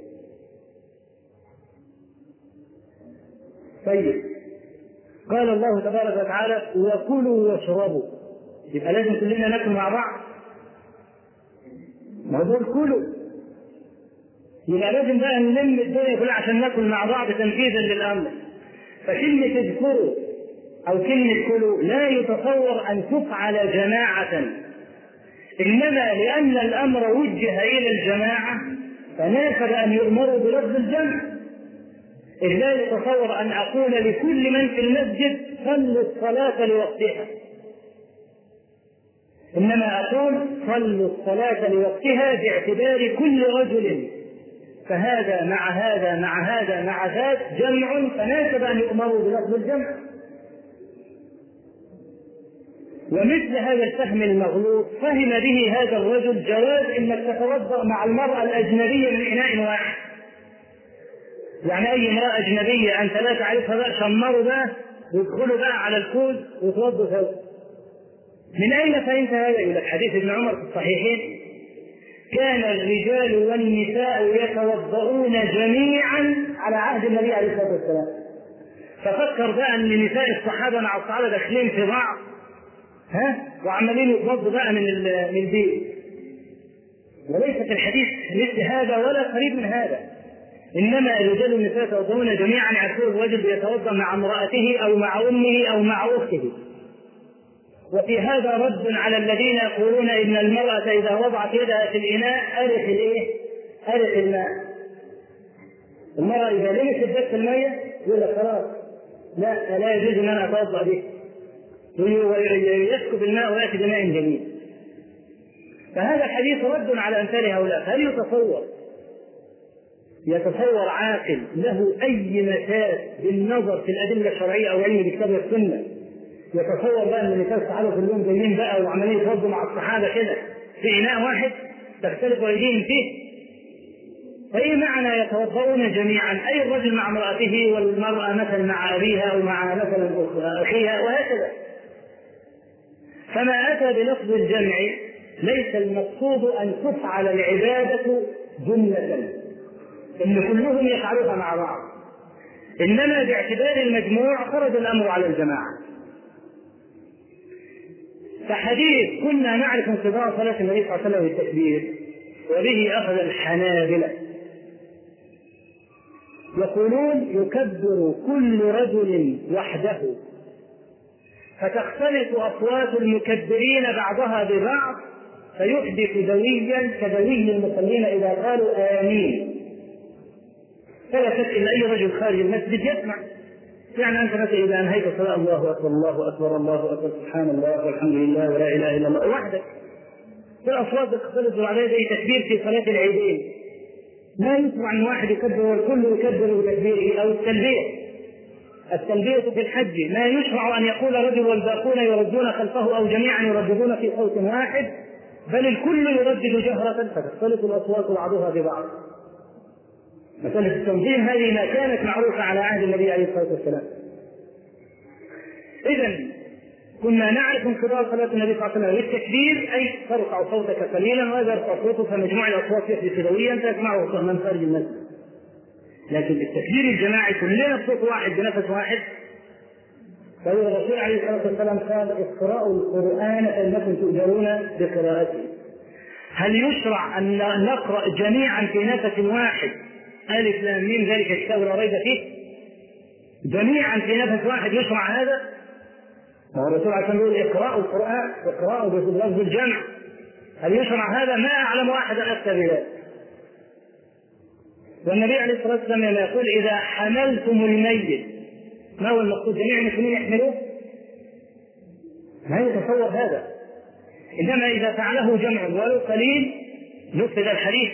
طيب قال الله تبارك وتعالى: وكلوا واشربوا، يبقى لازم كلنا ناكل مع بعض. موضوع كلوا، يبقى لازم بقى نلم الدنيا كلها عشان ناكل مع بعض تنفيذا للامر. فكلمة اذكروا او كلمة كلوا لا يتصور ان تفعل جماعة، انما لان الامر وجه الى الجماعة فناسب ان يؤمروا بلفظ الجمع. إذ لا يتصور أن أقول لكل من في المسجد صلوا الصلاة لوقتها، إنما أقول صلوا الصلاة لوقتها باعتبار كل رجل، فهذا مع هذا مع هذا مع ذاك جمع، فناسب أن يؤمروا بلفظ الجمع. ومثل هذا الفهم المغلوط فهم به هذا الرجل جواز إنك تتوضأ مع المرأة الأجنبية من إناء واحد، يعني أي امرأة أجنبية أنت لا تعرفها بقى شمروا بقى ويدخلوا بقى على الكوز ويتوضوا فوق. من أين فهمت هذا؟ يقول لك حديث ابن عمر في الصحيحين: كان الرجال والنساء يتوضؤون جميعا على عهد النبي عليه الصلاة والسلام. ففكر بقى أن نساء الصحابة مع الصحابة داخلين في بعض ها وعمالين يتوضوا بقى من من البيت. وليس في الحديث مثل هذا ولا قريب من هذا، إنما الرجال والنساء يتوضؤون جميعا، يعتبر الرجل يتوضأ مع امرأته أو مع أمه أو مع أخته. وفي هذا رد على الذين يقولون إن المرأة إذا وضعت يدها في الإناء أرخ الإيه؟ أرخ الماء. المرأة إذا لمست بس المية يقول لك خلاص لا لا يجوز أن أنا أتوضأ به، ويسكب الماء ويأتي بماء جميل. فهذا الحديث رد على أمثال هؤلاء. هل يتصور يتصور عاقل له أي مساس بالنظر في الأدلة الشرعية أو علم الكتاب والسنة يتصور بقى ان النساء الصحابه كلهم جايين بقى وعمالين يتوضوا مع الصحابه كده في اناء واحد تختلف ايديهم فيه؟ اي معنى يتوضؤون جميعا؟ اي الرجل مع امراته والمراه مثلا مع ابيها او مع مثلا اخيها وهكذا. فما اتى بلفظ الجمع ليس المقصود ان تفعل العباده جمله ان كلهم يفعلوها مع بعض، انما باعتبار المجموع خرج الامر على الجماعه. فحديث كنا نعرف انقضاء صلاة النبي صلى الله عليه وسلم بالتكبير وبه أخذ الحنابلة، يقولون يكبر كل رجل وحده فتختلط أصوات المكبرين بعضها ببعض فيحدث دويا كدوي المصلين إذا قالوا آمين. فلا شك إن أي رجل خارج المسجد يسمع. يعني أنت مثلا إذا أنهيت صلاة الله أكبر الله أكبر الله أكبر سبحان الله والحمد لله ولا إله إلا الله وحدك، فالأصوات تختلط عليه زي تكبير في صلاة العيدين، ما يسمع أن واحد يكبر والكل يكبر بتكبيره. أو التلبية التلبية في الحج ما يشرع أن يقول رجل والباقون يردون خلفه أو جميعا يرددون في صوت واحد، بل الكل يردد جهرة فتختلط الأصوات بعضها ببعض. مسألة التنظيم هذه ما كانت معروفة على عهد النبي عليه الصلاة والسلام. إذن كنا نعرف انقضاء صلاة النبي صلى الله عليه وسلم بالتكبير أي ترفع صوتك قليلا وإذا رفع صوتك فمجموع الأصوات يحدث دويا تسمعه من خارج المسجد. لكن التكبير الجماعي كلنا بصوت واحد بنفس واحد. فالرسول عليه الصلاة والسلام قال اقرأوا القرآن فإنكم تؤجرون بقراءته. هل يشرع أن نقرأ جميعا في نفس واحد ألف لام ميم ذلك الكتاب لا ريب فيه جميعا في نفس واحد؟ يشرع هذا؟ الرسول عليه الصلاة والسلام يقول اقرأوا القرآن اقرأوا بلفظ الجمع. هل يشرع هذا؟ ما أعلم واحدا أفتى بذلك. والنبي عليه الصلاة والسلام لما يقول إذا حملتم الميت ما هو المقصود؟ جميع المسلمين يحملوه؟ ما يتصور هذا. إنما إذا فعله جمع ولو قليل نفذ الحديث.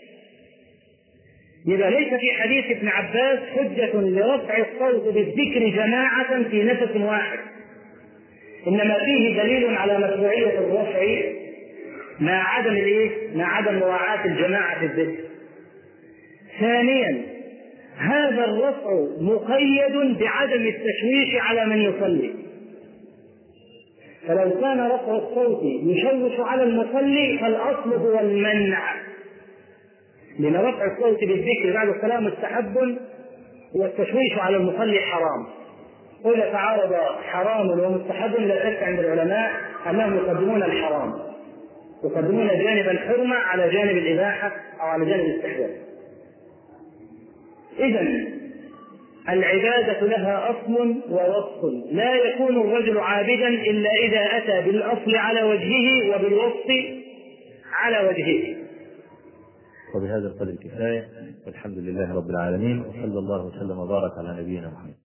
يبقى ليس في حديث ابن عباس حجة لرفع الصوت بالذكر جماعة في نفس واحد، إنما فيه دليل على مشروعية الرفع مع عدم الإيه؟ مع عدم مراعاة الجماعة في الذكر. ثانيا هذا الرفع مقيد بعدم التشويش على من يصلي، فلو كان رفع الصوت يشوش على المصلي فالأصل هو المنع، لأن رفع الصوت بالذكر بعد الصلاة مستحب والتشويش على المصلي حرام. وإذا تعارض حرام ومستحب لا شك عند العلماء أنهم يقدمون الحرام، يقدمون جانب الحرمة على جانب الإباحة أو على جانب الاستحباب. إذن العبادة لها أصل ووصف، لا يكون الرجل عابدا إلا إذا أتى بالأصل على وجهه وبالوصف على وجهه. وبهذا القدر كفاية، والحمد لله رب العالمين، وصلى الله وسلم وبارك على نبينا محمد.